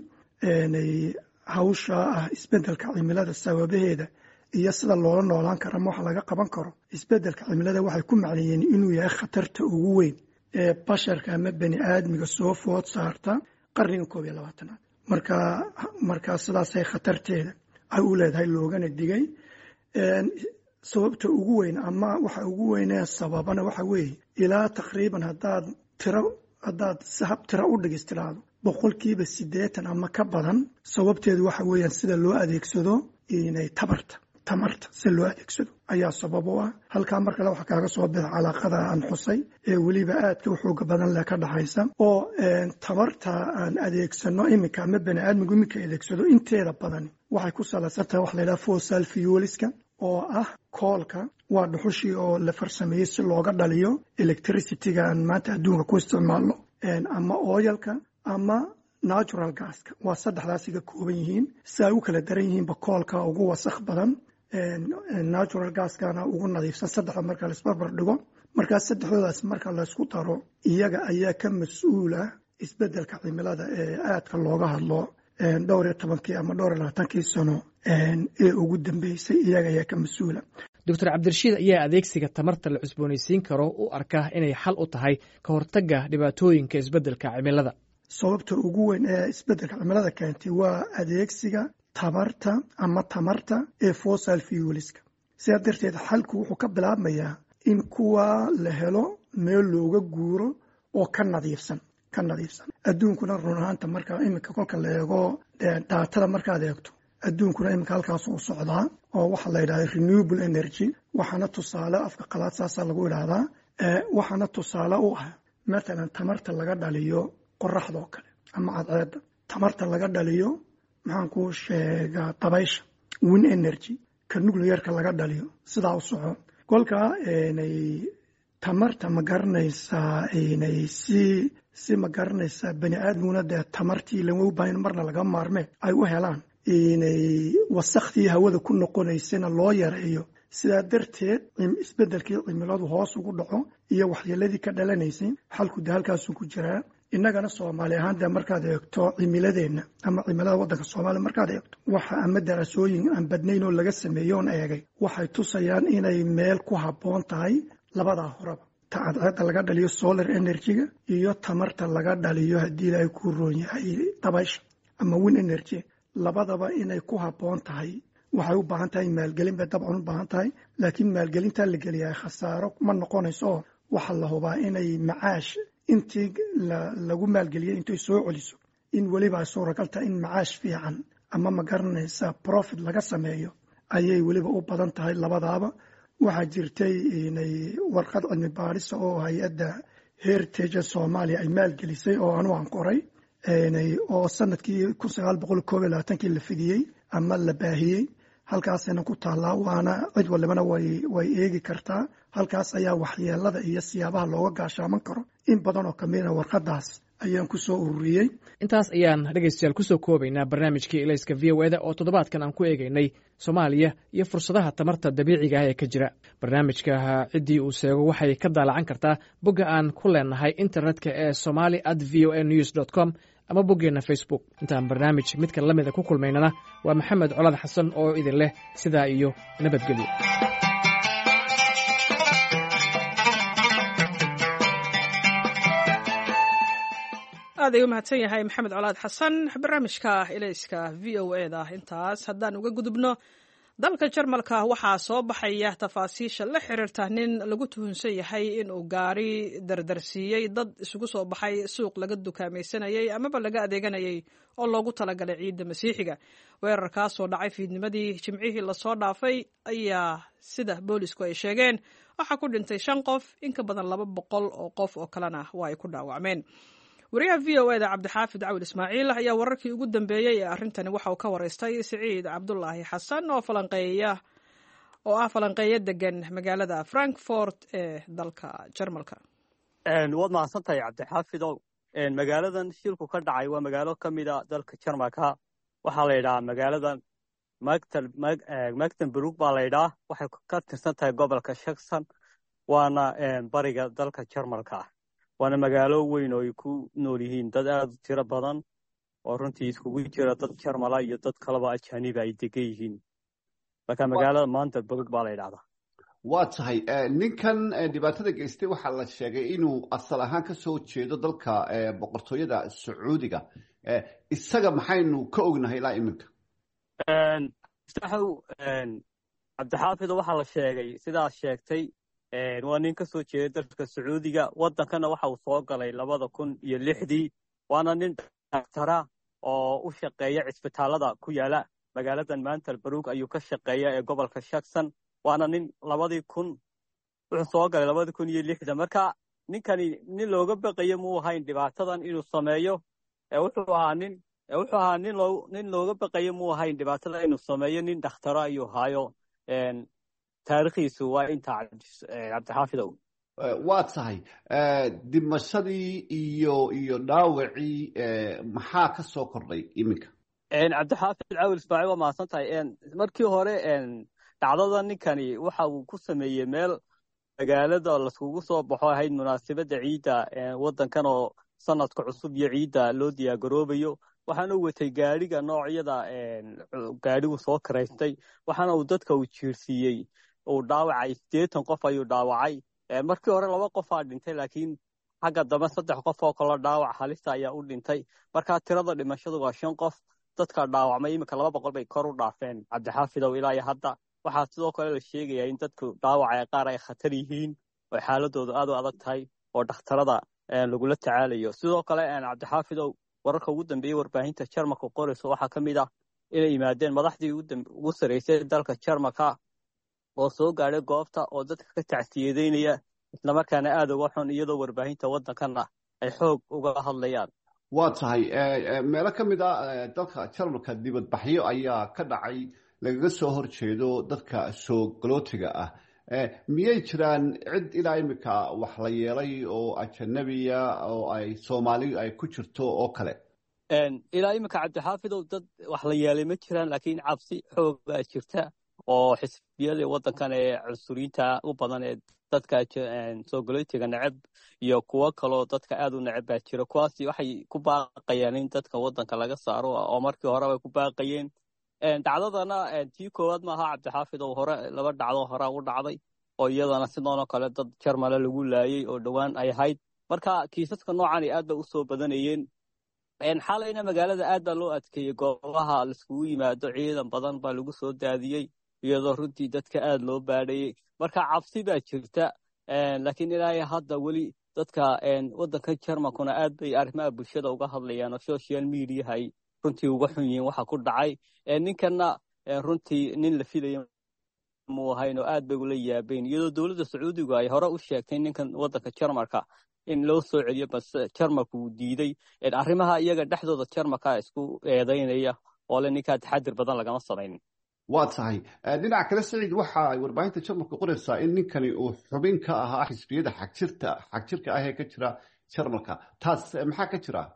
hawsha ah isbeddelka cimilada sababaheeda iyo sida loola noolaan karo ama waxa laga qaban karo isbeddelka cimilada waxay ku macneeyeen inuu yahay khatarta ugu weyn ee basharka ama bani aadmiga soo food saarta qarniga 21aad. markaa sidaasay khatarteeda ay u leedahay loogana digay. sababta ugu weyn ama waxa ugu weynee sababana waxa weeye ilaa taqriiban haddaad sahab tira u dhigistiraado 80% ama ka badan sababteedu waxa weeyaan sida loo adeegsado inay tamarta si loo adeegsado ayaa sabab u ah. halkaa mar kale waxa kaaga soo bixi calaaqada aan xusay ee weliba aadka u xooga badan leh ka dhaxaysa oo tamarta aan adeegsano iminka ama bani aadmigu iminka adeegsado inteeda badan waxay ku salaysan tahay wax la yidhaha fossil fuelska oo ah koolka, waa dhuxushii oo la farsameeyey si looga dhaliyo electricityga aan maanta adduunka ku isticmaalno, ama oilka ama natural gaska. waa saddexdaas iga kooban yihiin. si ay u kala daran yihiinba koolka ugu wasakh badan, natural gaskana ugu nadiifsan. saddexda marka la isbarbar dhigo, markaa saddexdoodaas marka la isku daro iyaga ayaa ka mas-uula isbeddelka cimilada ee aadka looga hadlo 12 ama 22 sano ee ugu dambeysay. iyaga ayaa ka mas-uula. Dr. Cabdirashiid ayaa adeegsiga tamarta la cusboonaysiin karo u arka inay xal u tahay ka hortagga dhibaatooyinka isbeddelka cimilada. sababta ugu weyn ee isbeddelka cimilada keentay waa adeegsiga tamarta ee fossil fuelska. sidaa darteed xalku wuxuu ka bilaabmayaa in kuwa la helo meel looga guuro oo ka nadiifsan. adduunkuna run ahaanta markaa iminka kolka la eego daatada markaad eegto adduunkuna iminka halkaas u socdaa oo waxa la yidhahda renewable energy. waxaana tusaale afka qalaad saasaa lagu idhaahdaa. waxaana tusaale u ah matalan tamarta laga dhaliyo qoraxda oo kale ama cadceedda. tamarta laga dhaliyo maxaan kuu sheegaa dabaysha wind energy ka nuclearka laga dhaliyo sidaa u soco kolka tamarta ma garanaysaa si ma garanaysaa bani aadmiguna dee tamartii lama ubaahan marna laga maarme ay u helaan wasakhdii hawada ku noqonaysana loo yareeyo sidaa darteed isbeddelkii cimiladu hoos ugu dhaco iyo waxyeeladii ka dhalanaysay xalku de halkaasuu ku jiraa innagana soomaali ahaan dee markaad eegto cimiladeenna ama cimilada waddanka soomaaliya markaad eegto waxa ama darasooyin aan badnayn oo laga sameeyo oon eegay waxay tusayaan inay meel ku habboon tahay labadaa horeba ta cadceedda laga dhaliyo solar energy-ga iyo tamarta laga dhaliyo haddii ilaahay ku roon yahay dabaysha ama wind energy labadaba inay ku habboon tahay waxay u baahan tahay maalgelin bay dabcan u baahan tahay laakiin maalgelintaa la geliyaa khasaaro ma noqonayso oo waxaa la hubaa inay macaash intii lagu maalgeliyey intay soo celiso in weliba ay suuragal tahay in macaash fiican ama ma garanaysa profit laga sameeyo ayay weliba u badan tahay labadaaba waxaa jirtay inay warqad cilmi baadhisa oo hay-adda heritage soomaaliya ay maalgelisay oo anu aan qoray oo sanadkii 1921 la fidiyey ama la baahiyey halkaasayna ku taallaa waana cid walibana way eegi kartaa halkaas ayaa waxyeelada iyo siyaabaha looga gaashaaman karo in badan oo kamida warqadaas ayaan ku soo ururiyey intaas ayaan dhegaystayaal kusoo koobaynaa barnaamijkii ilayska v o eda oo toddobaadkan aan ku eegaynay soomaaliya iyo fursadaha tamarta dabiiciga ah ee ka jira barnaamijka ciddii uu seego waxay ka daalacan kartaa bogga aan ku leenahay internetka ee somali@voanews.com ama boggeenna facebook intaan barnaamij midka la mida ku kulmaynana waa maxamed colaad xasan oo idin leh sidaa iyo nabadgelyo aad ayuu mahadsan yahay maxamed colaad xasan barnaamijka ilayska v o eda intaas haddaan uga gudubno dalka jarmalka waxaa soo baxaya tafaasiisha la xiriirta nin lagu tuhunsan yahay inuu gaari dardarsiiyey dad isugu soo baxay suuq laga dukaamaysanayay amaba laga adeeganayay oo loogu talagalay ciidda masiixiga weerarkaasoo dhacay fiidnimadii jimcihii lasoo dhaafay ayaa sida boolisku ay sheegeen waxaa ku dhintay 5 qof in ka badan 200 oo qof oo kalena waa ay ku dhaawacmeen wariyaha v o eda cabdixaafid cawil ismaaciil ayaa wararkii ugu dambeeyey ee arrintani waxa uu ka waraystay siciid cabdulaahi xasan oo ah falanqeeya degan magaalada frankfort ee dalka jarmalka waad mahadsantahay cabdixaafidow magaaladan shilku ka dhacay waa magaalo ka mida dalka jarmalka waxaa la yidhahaa magaaladan magtenburg baa la yidhaha waxay ka tirsan tahay gobolka shakson waana bariga dalka jarmalka waana magaalo weyn oo ay ku nool yihiin dad aad u tiro badan oo runtii iskugu jira dad jarmala iyo dad kaleba ajaaniba ay degan yihiin marka magaalada maanta burg baa la yidhahdaa waa tahay ninkan dhibaatada geystay waxaa la sheegay inuu asal ahaan ka soo jeedo dalka boqortooyada sacuudiga isaga maxaynu ka ognahay ilaa iminka cabdixaafido waxaa la sheegay sidaas sheegtay waa nin ka soo jeeda dalka sacuudiga waddankana waxa uu soo galay 2006 waana nin daktara oo u shaqeeya cisbitaalada ku yaala magaaladan mantelburg ayuu ka shaqeeya ee gobolka shakson waana nin 2000 wuxuu soo galay 2006 marka ninkani nin looga baqayo muu ahayn dhibaatadan inuu sameeyo wuxuu ahaa nin looga baqayo muu ahayn dhibaatada inuu sameeyo nin dakhtaro ayuu haayo taariikhiisu waa intaa cabdixaafidow waa tahay dhimashadii iyo dhaawacii maxaa ka soo kordhay iminka cabdixaafid cawil ismaaciil waa mahadsan tahay markii hore dhacdada ninkani waxa uu ku sameeyey meel magaalada laskugu soo baxo ahayd munaasabadda ciidda waddankan oo sanadka cusub iyo ciidda loo diyaargaroobayo waxaana u watay gaadhiga noocyada gaadhigu soo karaystay waxaana uu dadka uu jiirsiiyey uu dhaawacay 80 qof ayuu dhaawacay markii hore 2 qofaa dhintay laakiin xagga dambe 3 qof oo kala dhaawac halista ayaa u dhintay marka tirada dhimashadu waa 5 qof dadka dhaawacmay imika 200 bay kor u dhaafeen cabdixaafidow ilaa hadda waxaa sidoo kale la sheegayaa in dadku dhaawacay qaar ay khatar yihiin oo xaaladoodu aad u adag tahay oo dhakhtarada lagula tacaalayo sidoo kale cabdixaafidow wararka ugu dambeeyay warbaahinta jarmalka qorayso waxaa ka mid ah inay yimaadeen madaxdii ugu sareysay dalka jarmalka oo soo gaadhay goobta oo dadka ka tacsiyadeynaya islamarkaana aad uga xun iyadoo warbaahinta waddankana ay xoog uga hadlayaan waa tahay meelo ka mid a dalka jarmalka dibadbaxyo ayaa ka dhacay lagaga soo horjeedo dadka soo galootiga ah. miyay jiraan cid ilaa imika wax la yeelay oo ajanabiya oo ay soomaali ay ku jirto oo kale? ilaa imika cabdixaafidow dad wax la yeelay ma jiraan, laakiin cabsi xoogaa jirta oo xisbiyada waddankan ee cunsuriyiinta u badan ee dadka soo galootiga neceb iyo kuwo kaloo dadka aad u neceb baa jira. kuwaasi waxay ku baaqayaan in dadka waddanka laga saaro, oo markii hore bay ku baaqayeen. dhacdadana tii koowaad maaha cabdixaafidow, hore 2 dhacdo hore u dhacday oo iyadana sidoonoo kale dad jarmale lagu laayay oo dhowaan ay ahayd. marka kiisaska noocan aad bay u soo badanayeen. xalayna magaalada aad baa loo adkeeyey, goobaha laiskugu yimaado ciidan badan baa lagu soo daadiyey, iyadoo runtii dadka aad loo baadhayey. marka cabsi baa jirta, laakiin ilaa hadda weli dadka waddanka jarmalkuna aad bay arrimaha bulshada uga hadlayaan oo social mediaha ay runtii uga xun yihiin waxa ku dhacay. ninkanna runtii nin la filayo muu ahayn oo aad bay ula yaabayn, iyadoo dowladda sacuudigu ay hore u sheegtay ninkan waddanka jarmalka in loo soo celiyo, balse jarmalku uu diiday. arrimaha iyaga dhexdooda jarmalka isku eedaynaya oo le ninkaa taxadir badan lagama samaynin. waa tahay dhinaca kale Saciid, waxa ay warbaahinta jarmalka qoraysaa in ninkani uu xubin ka ahaa xisbiyada xagjirka ah ee ka jira jarmalka. taas maxaa ka jira?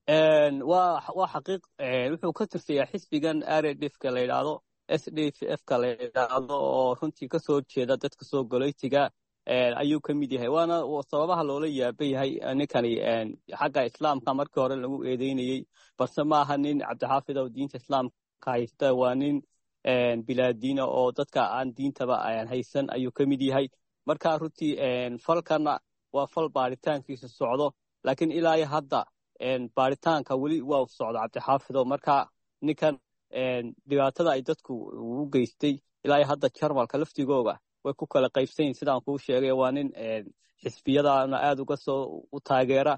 waa xaqiiq. wuxuu ka tirsayaa xisbigan rdfka la yidhaahdo sdfka la yidhaahdo oo runtii kasoo horjeeda dadka soo galootiga ayuu ka mid yahay. waana sababaha loola yaaba yahay ninkani xagga islaamka markii hore lagu eedeynayey, balse maaha nin cabdixaafidow diinta islaamka haysta. waa nin bilaadiina oo dadka aan diintaba haysan ayuu ka mid yahay. marka runtii falkana waa fal baaritaankiisa socdo, laakiin ilaa hadda baaritaanka weli waa socdo cabdixaafidow. marka ninkan dhibaatada ay dadku u geystay ilaa hadda jarmalka laftigooga way ku kala qaybsanyihin. sidaan kuu sheegay, waa nin xisbiyadana aad uga soo u taageera.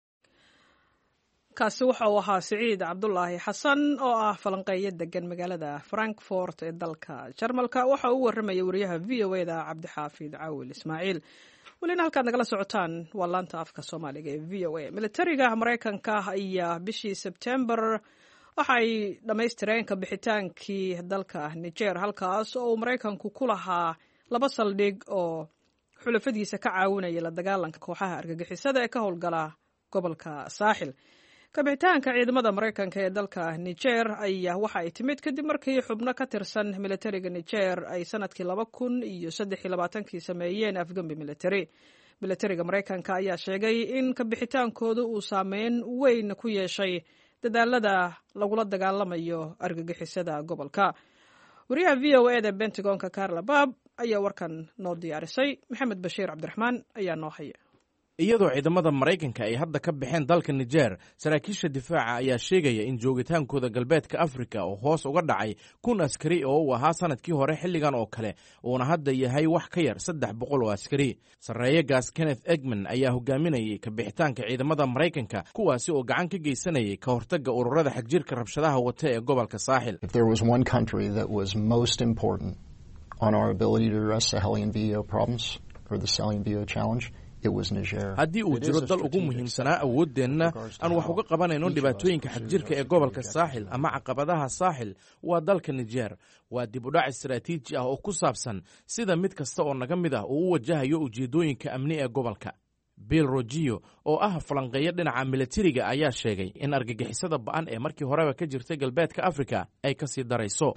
kaasi waxa uu ahaa Siciid Cabdulaahi Xasan oo ah falanqeeyo degan magaalada Frankfurt ee dalka Jarmalka. waxa uu warramayay wariyaha VOA-da Cabdixaafid Caawil Ismaaciil. welina halkaad nagala socotaan waa laanta afka Soomaaliga ee VOA. militariga Mareykanka ayaa bishii Sebtembar waxay dhamaystireen ka bixitaankii dalka Niger, halkaas oo uu Mareykanku ku lahaa 2 saldhig oo xulafadiisa ka caawinaya la dagaalanka kooxaha argagixisada ee ka howlgala gobolka Saaxil. kabixitaanka ciidamada Mareykanka ee dalka Niger ayaa waxa ay timid kadib markii xubno ka tirsan militariga Niger ay sanadkii 2023 sameeyeen afgambi militariga Mareykanka ayaa sheegay in kabixitaankoodu uu saameyn weyn ku yeeshay dadaalada lagula dagaalamayo argagixisada gobolka. wariyaha VOA-da Pentagonka Carla Baab ayaa warkan noo diyaarisay. Maxamed Bashiir Cabdiraxmaan ayaa noo haya. iyadoo ciidamada Mareykanka ay hadda ka baxeen dalka Niger, saraakiisha difaaca ayaa sheegaya in joogitaankooda galbeedka Afrika oo hoos uga dhacay 1,000 askari oo uu ahaa sanadkii hore xilligan oo kale, uuna hadda yahay wax ka yar 300 oo askari. Sarreeyagaas Kenneth Egman ayaa hogaaminayay ka bixitaanka ciidamada Mareykanka, kuwaasi oo gacan ka geysanayay ka hortagga ururada xagjirka rabshadaha wata ee gobolka Saaxil. If there was one country that was most important on our ability to address Sahelian VO problems or the Sahelian VO challenge, haddii uu jiro dal ugu muhiimsanaa awooddeenna aan wax uga qabanayno dhibaatooyinka xagjirka ee gobolka Saaxil ama caqabadaha Saaxil, waa dalka Niger. waa dib u dhac istaraatiiji ah oo ku saabsan sida mid kasta oo naga mid ah uu u wajahayo ujeedooyinka amni ee gobolka. Bill Rogio oo ah falanqeeyo dhinaca militariga ayaa sheegay in argagixisada ba'an ee markii horeba ka jirtay galbeedka Afrika ay ka sii darayso.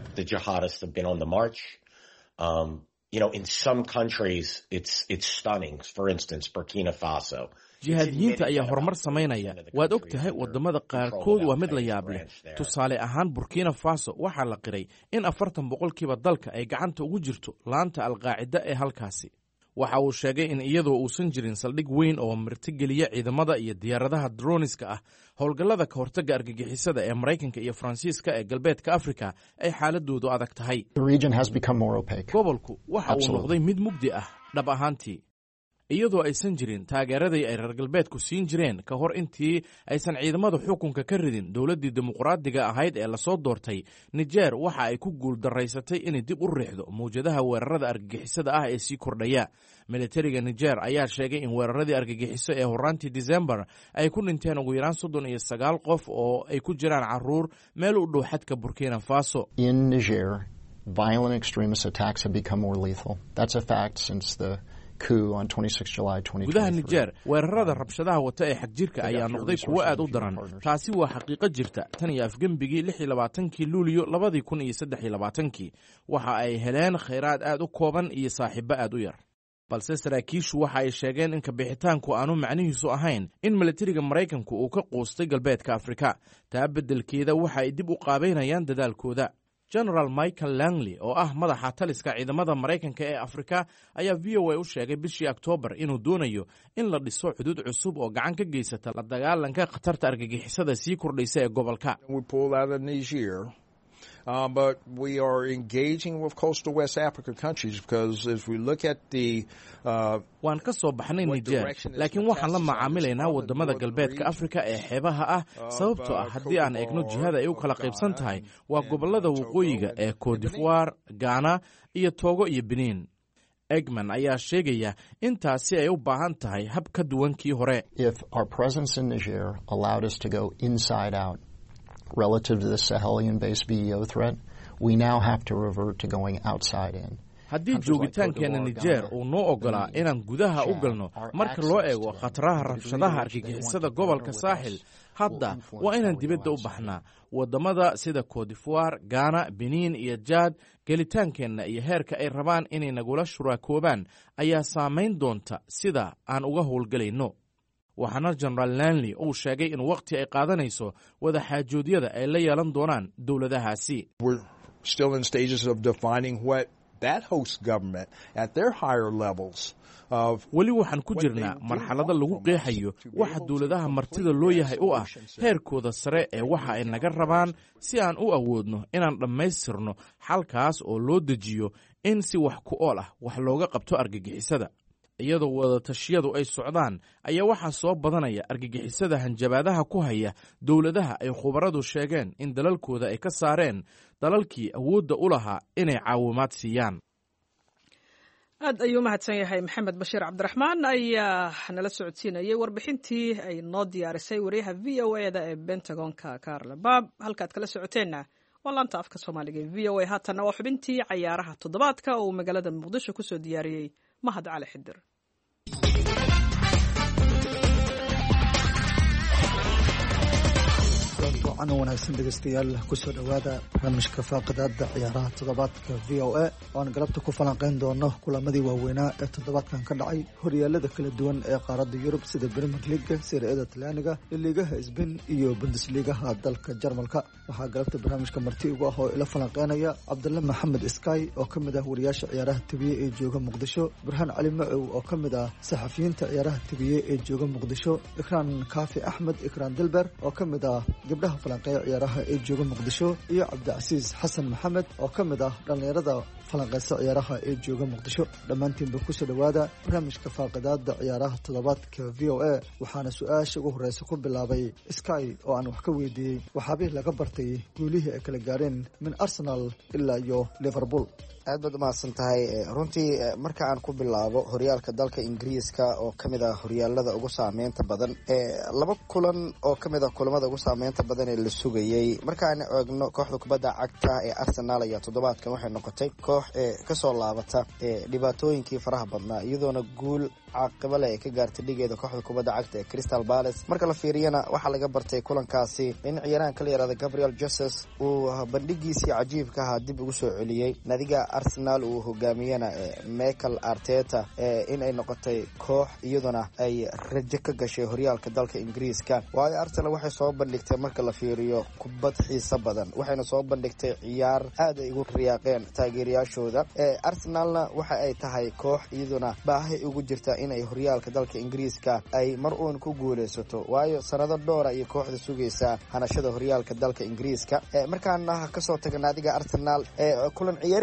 In some countries, it's stunning. For instance, Burkina Faso. jihaadiyiinta ayaa horumar samaynaya. waad og tahay waddamada qaarkood waa mid la yaab leh. tusaale ahaan Burkina Faso waxaa la qiray in 40% dalka ay gacanta ugu jirto laanta alqaacida ee halkaasi. waxa uu sheegay in iyadoo uusan jirin saldhig weyn oo martigeliya ciidamada iyo diyaaradaha droniska ah, howlgallada ka hortagga argagixisada ee Mareykanka iyo Faransiiska ee galbeedka Afrika ay xaaladoodu adag tahay. The region has become more opaque. gobolku waxa uu noqday mid mugdi ah dhab ahaantii. iyadoo aysan jirin taageeradii ay reer galbeedku siin jireen ka hor intii aysan ciidamada xukunka ka ridin dowladdii dimuqraadiga ahayd ee lasoo doortay, nijer waxa ay ku guuldaraysatay inay dib u riixdo mawjadaha weerarada argagixisada ah ee sii kordhaya. militariga nijer ayaa sheegay in weeraradii argagixiso ee horaantii Disembar ay ku dhinteen ugu yaraan 39 qof oo ay ku jiraan caruur meel u dhow xadka Burkina Faso. In Niger, violent extremist attacks have become more lethal. That's a fact since the coup on 26 July 2023. gudaha Niger, weerarada rabshadaha wata ee xagjirka ayaa noqday kuwo aad u daran. taasi waa xaqiiqo jirta tan iyo afgembigii 26 Luulyo 2023 waxa ay heleen kheyraad aad u kooban iyo saaxiibo aad u yar. balse saraakiishu waxa ay sheegeen in kabixitaanku aanu macnihiisu ahayn in militariga Maraykanku uu ka quustay galbeedka Afrika. taa beddelkeeda waxa ay dib u qaabeynayaan dadaalkooda. General Michael Langley oo ah madaxa taliska ciidamada Maraykanka ee Afrika ayaa VOA u sheegay bishii Oktoobar inuu doonayo in la dhiso xuduud cusub oo gacan ka geysata la dagaalanka khatarta argagixisada sii kordhaysa ee gobolka. But we are engaging with coastal West Africa countries because as we look at the waan ka soo baxnay Niger, laakiin waxaan la macaamilaynaa wadamada galbeedka Afrika ee xeebaha ah sababtoo ah haddii aan eegno jihada ay u kala qaybsan tahay waa gobolada waqooyiga ee Cote d'Ivoire, Ghana iyo Togo iyo Benin. Eggman ayaa sheegaya in taasi ay u baahan tahay hab ka duwan kii hore. If our presence in Niger allowed us to go inside out relative to the Sahelian-based VEO threat, we now have to revert to going outside in. haddii joogitaankeena Niger uu noo ogolaa inaan gudaha u galno marka loo eego khataraha rabshadaha argagixisada gobolka Saaxil, hadda waa inaan dibadda u baxnaa. wadamada sida Cote d'Ivoire, Ghana, Benin iyo Chad, gelitaankeenna iyo heerka ay rabaan inay nagula shuraakoobaan ayaa saamayn doonta sida aan uga howlgelayno. waxaana General Langley uu sheegay in waqti ay qaadanayso wada xaajoodyada ay la yeelan doonaan dowladahaasi. We're still in stages of defining what that host government at their higher levels of weli waxaan ku jirnaa marxalada lagu qeexayo waxa dowladaha martida loo yahay u ah heerkooda sare ee waxa ay naga rabaan si aan u awoodno inaan dhammaystirno xalkaas oo loo dejiyo in si wax ku ool ah wax looga qabto argagixisada. iyadoo wada tashiyadu ay socdaan ayaa waxaa soo badanaya argagixisada hanjabaadaha ku haya dowladaha ay khubaradu sheegeen in dalalkooda ay ka saareen dalalkii awoodda u lahaa inay caawimaad siiyaan. aad ayuu mahadsan yahay Maxamed Bashiir Cabdiraxmaan ayaa nala socodsiinayay warbixintii ay noo diyaarisay wariyaha VOA-da ee Pentagonka Carla Baab. halkaad kala socoteenna waa laanta afka Soomaaliga ee VOA. haatana waa xubintii cayaaraha toddobaadka oo magaalada Muqdisho ku soo diyaariyay Mahad Cali Xidir. wacan wanaagsan dhegeystayaal kusoo dhowaada barnaamijka faaqidaada ciyaaraha toddobaadka VOA oo aan galabta ku falanqeyn doono kulamadii waaweynaa ee toddobaadkan ka dhacay horyaalada kala duwan ee qaaradda Yurub sida Premier League, Serie A Talyaaniga, liigaha Spain iyo Bundesliga dalka Jarmalka. waxaa galabta barnaamijka marti ugu ah oo ila falanqeynaya Cabdulla Maxamed Iskay oo ka mid ah wariyaasha ciyaaraha TV ee jooga Muqdisho, Burhaan Cali Macow oo ka mid ah saxafiyiinta ciyaaraha TV ee jooga Muqdisho, Ikraan Kaafi Axmed Ikraan Dilber oo ka mid ah gabdhaha falanqeeya ciyaaraha ee jooga Muqdisho, iyo Cabdicasiis Xasan Maxamed oo ka mid ah dhalinyarada falanqeysa ciyaaraha ee jooga Muqdisho. dhammaantiinba kusoo dhowaada barnaamijka faaqidaada ciyaaraha toddobaadka VOA. waxaana su-aasha ugu horeysa ku bilaabay Sky oo aan wax ka weydiiyey waxaabihii laga bartay guulihii ay kala gaareen min Arsenal ilaa iyo Liverpool. aad baad umahadsan tahay. runtii marka aan ku bilaabo horyaalka dalka Ingiriiska oo ka mid ah horyaalada ugu saameynta badan, laba kulan oo ka mid ah kulamada ugu saameynta badan ee la sugayey. markaan eegno kooxda kubadda cagta ee Arsenal ayaa toddobaadkan waxay noqotay koox kasoo laabata dhibaatooyinkii faraha badnaa, iyadoona guul caaqibo leh ay ka gaartay dhigeeda kooxda kubadda cagta ee Crystal Palace. marka la fiiriyana waxaa laga bartay kulankaasi in ciyaaraanka la yiraahdo Gabriel Jesus uu bandhigiisii cajiibka ahaa dib ugu soo celiyey. nadiga Arsenal uu hogaamiyana Mikel Arteta in ay noqotay koox iyaduna ay rajo ka gashay horyaalka dalka Ingiriiska. waayo Arsenal waxay soo bandhigtay marka la fiiriyo kubad xiiso badan, waxayna soo bandhigtay ciyaar aad ay ugu riyaaqeen taageerayaashooda. Arsenalna waxa ay tahay koox iyaduna baahi ugu jirta in ay horyaalka dalka Ingiriiska ay mar uun ku guuleysato, waayo sanado dhowr ay kooxda sugaysaa hanashada horyaalka dalka Ingiriiska. markaana ka soo tagnay nadiga Arsenal kulan ciyaareedkii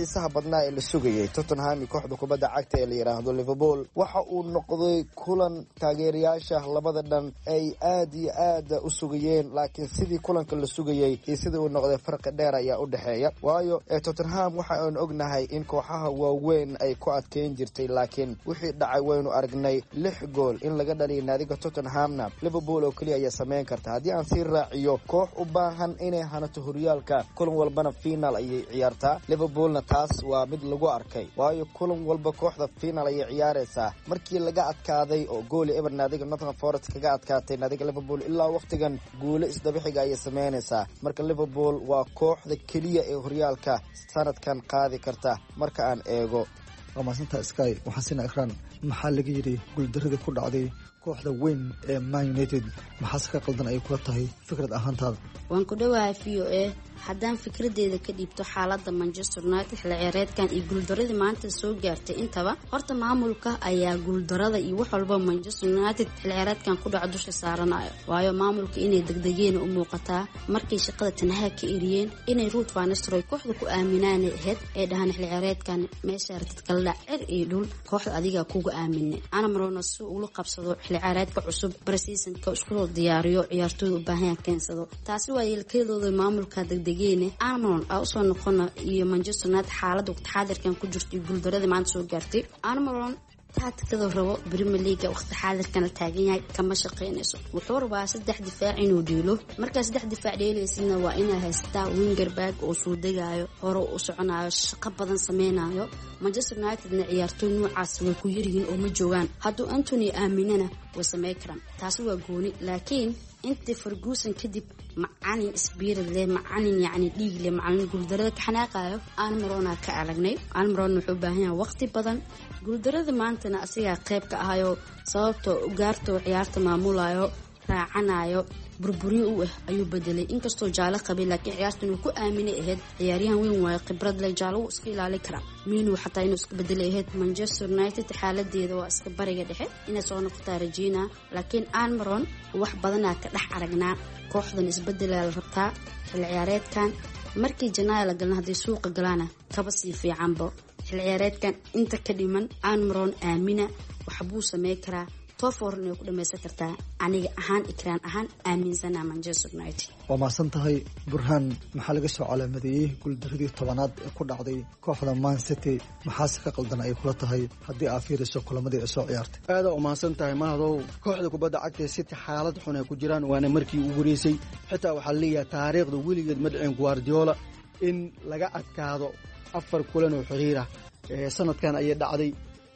xiisaha badnaa ee la sugayay Tottenham iyo kooxda kubadda cagta ee la yiraahdo Liverpool waxa uu noqday kulan taageerayaasha labada dhan ay aad iyo aad u sugayeen laakiin sidii kulanka la sugayay iyo sidii uu noqday farqi dheer ayaa u dhaxeeya waayo Tottenham waxa aan ognahay in kooxaha waaweyn ay ku adkeyn jirtay laakiin wixii dhacay waynu aragnay 6 gool in laga dhaliyo naadiga Tottenhamna Liverpool oo kaliya ayaa sameyn karta haddii aan sii raaciyo koox u baahan inay hanato horyaalka kulan walbana final ayay ciyaartaa Liverpoolna taas waa mid lagu arkay waayo kulan walba kooxda final ayay ciyaaraysaa markii laga adkaaday oo gool ever naadiga Nottingham Forest kaga adkaatay naadiga Liverpool ilaa waqtigan gool isdabixiga ayay sameynaysaa marka Liverpool waa kooxda kaliya ee horyaalka sanadkan qaadi karta marka aan eego وماسنتا سكاي وحسنا إخران محل جيري قل درد كل عادي kooxda weyn ee Man United maxaa ka qaldan ay kula tahay fikrad ahaantaada waan ku dhawahay VOA haddaan fikradeeda ka dhiibto xaaladda Manchester United xilli ciyaareedkan iyo guuldaradii maanta soo gaartay intaba horta maamulka ayaa guuldarada iyo wax walba Manchester United xilli ciyaareedkan ku dhac dusha saaranayo waayo maamulka inay degdegeen u muuqataa markay shaqada tanaha ka iriyeen inay Ruud van Nistelrooy kooxda ku aaminaan ahayd ee dhahan xilli ciyaareedkan meesha artid kala dhacir iyo dhul kooxda adiga kugu aaminay ana marona si uu la qabsado ciyaareedka cusub preseasonka isku diyaariyo ciyaartooyda u baahan keensado taasi waa yeelkeedooda maamulka degdegeene Arnold oo soo noqona iyo Manchester United xaaladda waqti xaadirkan ku jirtay guuldarada maanta soo gaartay Arnold tacticada rabo Premier League waqti xaadirkan taagan yahay kama shaqeynayso wuxuu rabaa 3 difaac inuu dhiilo marka 3 difaac dhiilaysina waa inay haystaa winger back oo soo degayo hore u soconayo shaqo badan sameynayo Manchester United ciyaartooy noocaas way ku yiriin oo ma joogan hadduu Anthony aaminana way sameey karaan taasi waa gooni laakiin inta Ferguson kadib macalin isbiirad leh macalin yani dhiig leh macalin guuldarada ka xanaaqayo aan marona ka aragnay aan marona wuxuu baahan yahay waqti badan guuldarada maantana asiga qayb ka ahayo sababtoo u gaarto ciyaarta maamulayo raacanayo burburiyo u ah ayuu bedelay inkastoo jaale qabay laakiin ciyaartan uu ku aaminay ahayd ciyaaryahan weyn waa khibrad leh jaale uu iska ilaali kara miinu xataa inuu iska bedelay ahayd Manchester United xaaladeeda waa iska bariga dhexe inay soo noqoto Regina laakiin Almiron wax badan ka dhex aragnaa kooxdan isbedel la rabtaa xilli ciyaareedkan markii Janaayo la galna hadii suuqa galana kaba sii fiicanba xilli ciyaareedkan inta ka dhiman Almiron aamina wax buu sameey karaa toforne ku dhameeysan kartaa aniga ahaan ikraan ahaan aaminsana Manchester United waa maasan tahay Burhan maxaa laga soo calaamadeeyay guuldaradii 10aad ee ku dhacday kooxda Man City maxaa ka qaldan ay kula tahay hadii aad fiiriso kulamadii soo ciyaartay aad u maasan tahay mahdow kooxda kubadda cagta City xaalad xun ay ku jiraan waana markii ugu horeysay xitaa waxa leeyahay taariikhda wiligeed madcin Guardiola in laga adkaado 4 kulan oo xiriira sanadkan ay dhacday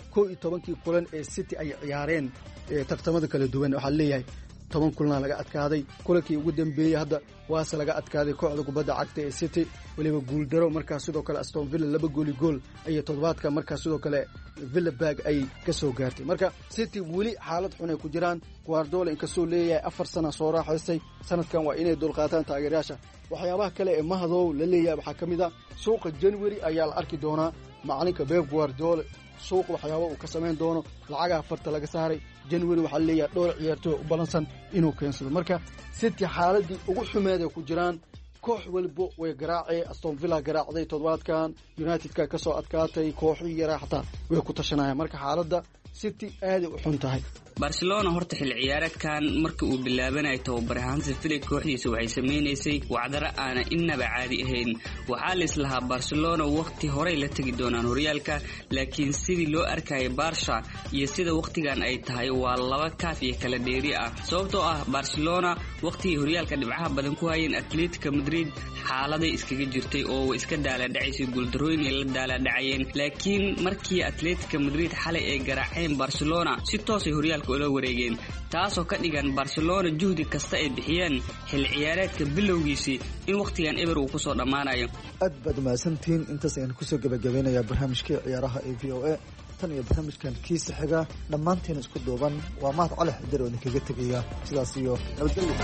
12 kulan ee City ay ciyaareen tartamada kala duwan waxa leeyahay 10 kulan laga adkaaday kulankii ugu dambeeyay hadda waase laga adkaaday kooxda kubadda cagta ee City waliba guul daro markaas sidoo kale Aston Villa 2 gool ay toddobaadka markaas sidoo kale Villa Park ay ka soo gaartay marka City wali xaalad xun ay ku jiraan Guardiola in ka soo leeyahay 4 sano soo raaxaystay sanadkan waa inay dul qaataan taageerayaasha waxyaabaha kale ee mahdow la leeyahay waxa kamid ah suuqa January ayaa la arki doonaa macalinka Pep Guardiola suuq waxyaabo uu ka sameyn doono lacaga farta laga saaray January waxa leeyahay dhowr ciyaartooy u balansan inuu keensado marka City xaaladii ugu xumeed ay ku jiraan koox walbo way garaacay Aston Villa garaacday toddobaadkan United ka soo adkaatay kooxii yara xataa way ku tashanayaan marka xaaladda City aad u xun tahay Barcelona horta xil ciyaareedkan markii uu bilaabanay tababarahaansa Flick kooxdiisa waxay sameeynayay wacdara aan inaba caadi ahayn waxa la islahaa Barcelona waqti hore la tagi doonaan horyaalka laakiin sidii loo arkay Barca iyo sida waqtigan ay tahay waa laba kaaf iyo kala dheeri ah sababtoo ah Barcelona waqtigii horyaalka dhibcaha badan ku hayeen Atletico Madrid xaaladay iskaga jirtay oo iska daala dhacaysay guuldarooyin la daala dhacayeen laakiin markii Atletico Madrid xalay ay garaaceen Barcelona si toos ah horyaalka ula wareegeen taasoo ka dhigan Barcelona juhdi kasta ay bixiyeen xil ciyaareedka bilowgiisii in waqtigan eber uu ku soo dhamaanayo aad baad maasantiin intaas ayaan ku soo gabagabeynaya barnaamijka ciyaaraha ee VOA tan iyo barnaamijkan kiisa xiga dhammaanteen isku duuban waa Mahad Cali Xadir oo kaga tagaya sidaas iyo nabadgelyo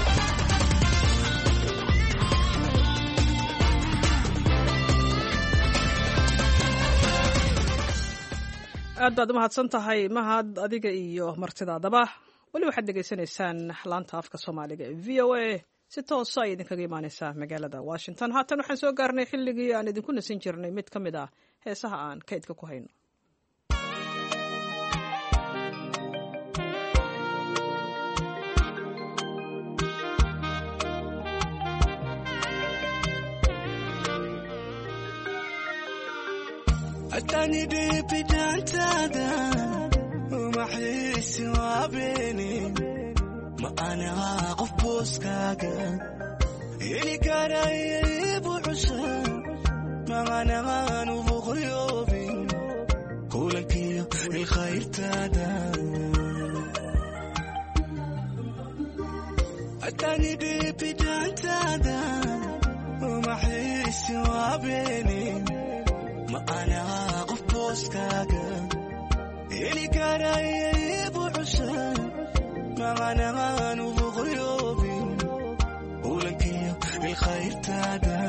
aad baad u mahadsan tahay Mahad adiga iyo martidaadaba wali waxaad degeysanaysaan laanta afka Soomaaliga ee VOA si toosa ay idinkaga imaaneysaa magaalada Washington. Haatan waxaan soo gaarnay xilligii aan idinku nasin jirnay mid ka mid ah heesaha aan kaydka ku hayno. أتاني ببدانتادا وما حيسي وابيني ما أنا واقف بوسكاكا يلي كرايب وعشا ما أنا غانو بغيوبي قولك يا الخير تادا أتاني ببدانتادا وما حيسي وابيني ما أنا واقف بوسكاكا إلي كرايب وعشا ما أنا غانو بغيوبي ولك يا الخير تادا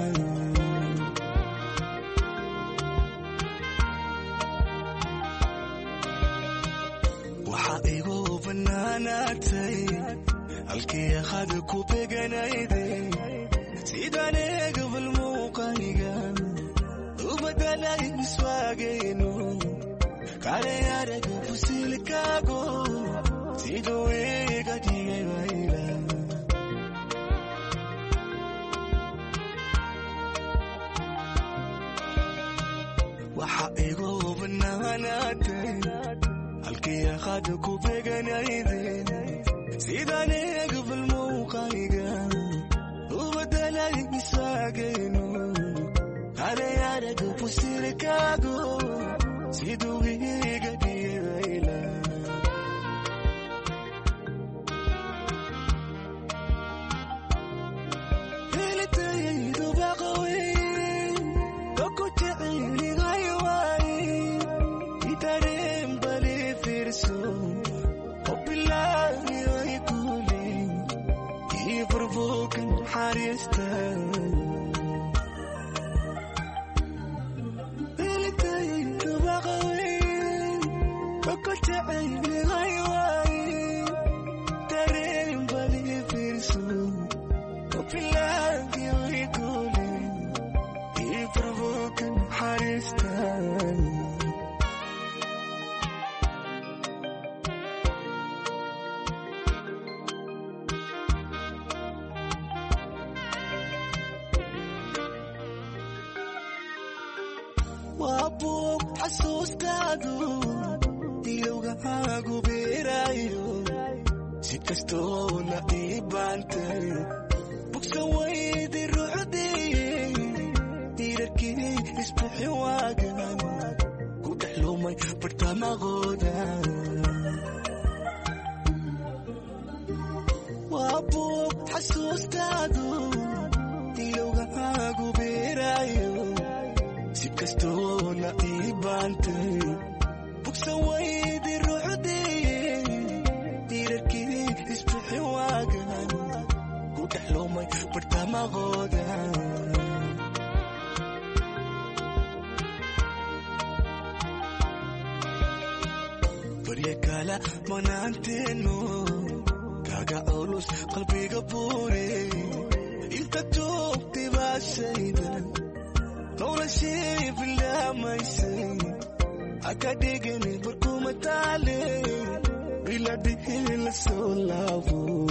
وحقيقو بناناتي الكي أخذكو بقنايدي سيداني قبل موقعيقا وبدلاي مسواقينو كالي يارجو فسيلكاغو سيدوي قدي بايلا وحقيقو بناناتي الكي أخذكو بقنايدي سيداني قبل موقعيقا وبدلاي مسواقينو على يارك وفسيركاغو سيدوغي قدي بايلا هيلي تايدو باقوي كوكو تعيني غايواي يتارين بالي فيرسو وبالله يقولي يفربوكن حاريستان تعيني غيواي تارين بالي فيرسو وبالله يقولي يفربوكن حارستان وابوك حسوس كادو ilowgahaagu beeraayo si kastoo la iibaantay bugsan waydi ruuxdii diirarkii isbixi waagan ku dhex lumay bartamaqooda waa buug xasuustaadu ilowgahaagu beeraayo si kastoo la iibaantay سويدي الرعدي ديركي اسبحي واقعا قد حلومي برتما غودا بريكالا منانتينو كاقا أولوس قلبي قبوري انت توبتي باشيدا نورا شي بالله ما يسي أكاديجني بركومة تالي بلا ديل سولافو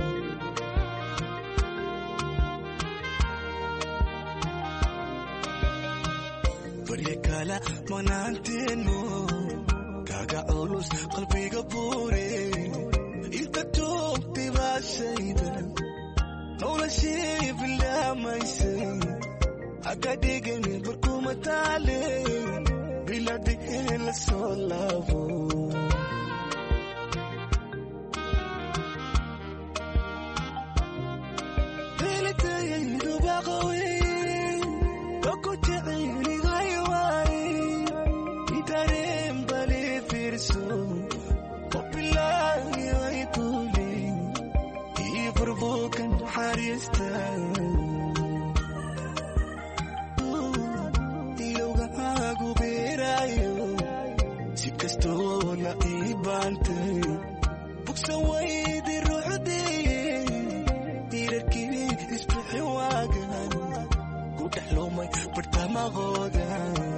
بريكالا منانتينو كاقا أولوس قلبي قبوري انت توبتي باشيدا نولا شي بلا ما يسي أكاديجني بركومة تالي بلا ديل سولافو بلا تايدو باقوي كوكو تعيني غايواي يتارين بالي فيرسو وبالله يقولي يفربوكن حاريستان si kastoo la iibaantay bugsan waydi ruuxdii diirarkii damaqooda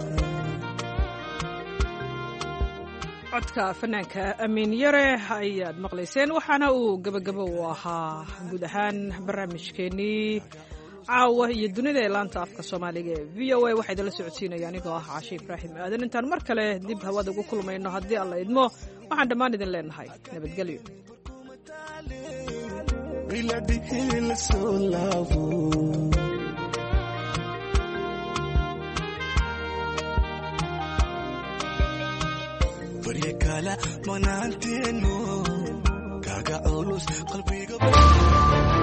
codka fanaanka amiin yare ayaad maqlayseen waxaana uu gabagabo u ahaa guud ahaan barnaamijkeenii caawa iyo dunida ee laanta afka soomaaliga ee v o a waxaa idinla socodsiinaya anigoo ah Caashe Ibraahim Aadan intaan mar kale dib hawada ugu kulmayno haddii alla idmo waxaan dhammaan idin leenahay nabadgelyo baryakala manaanteeno kaaga culus qalbiga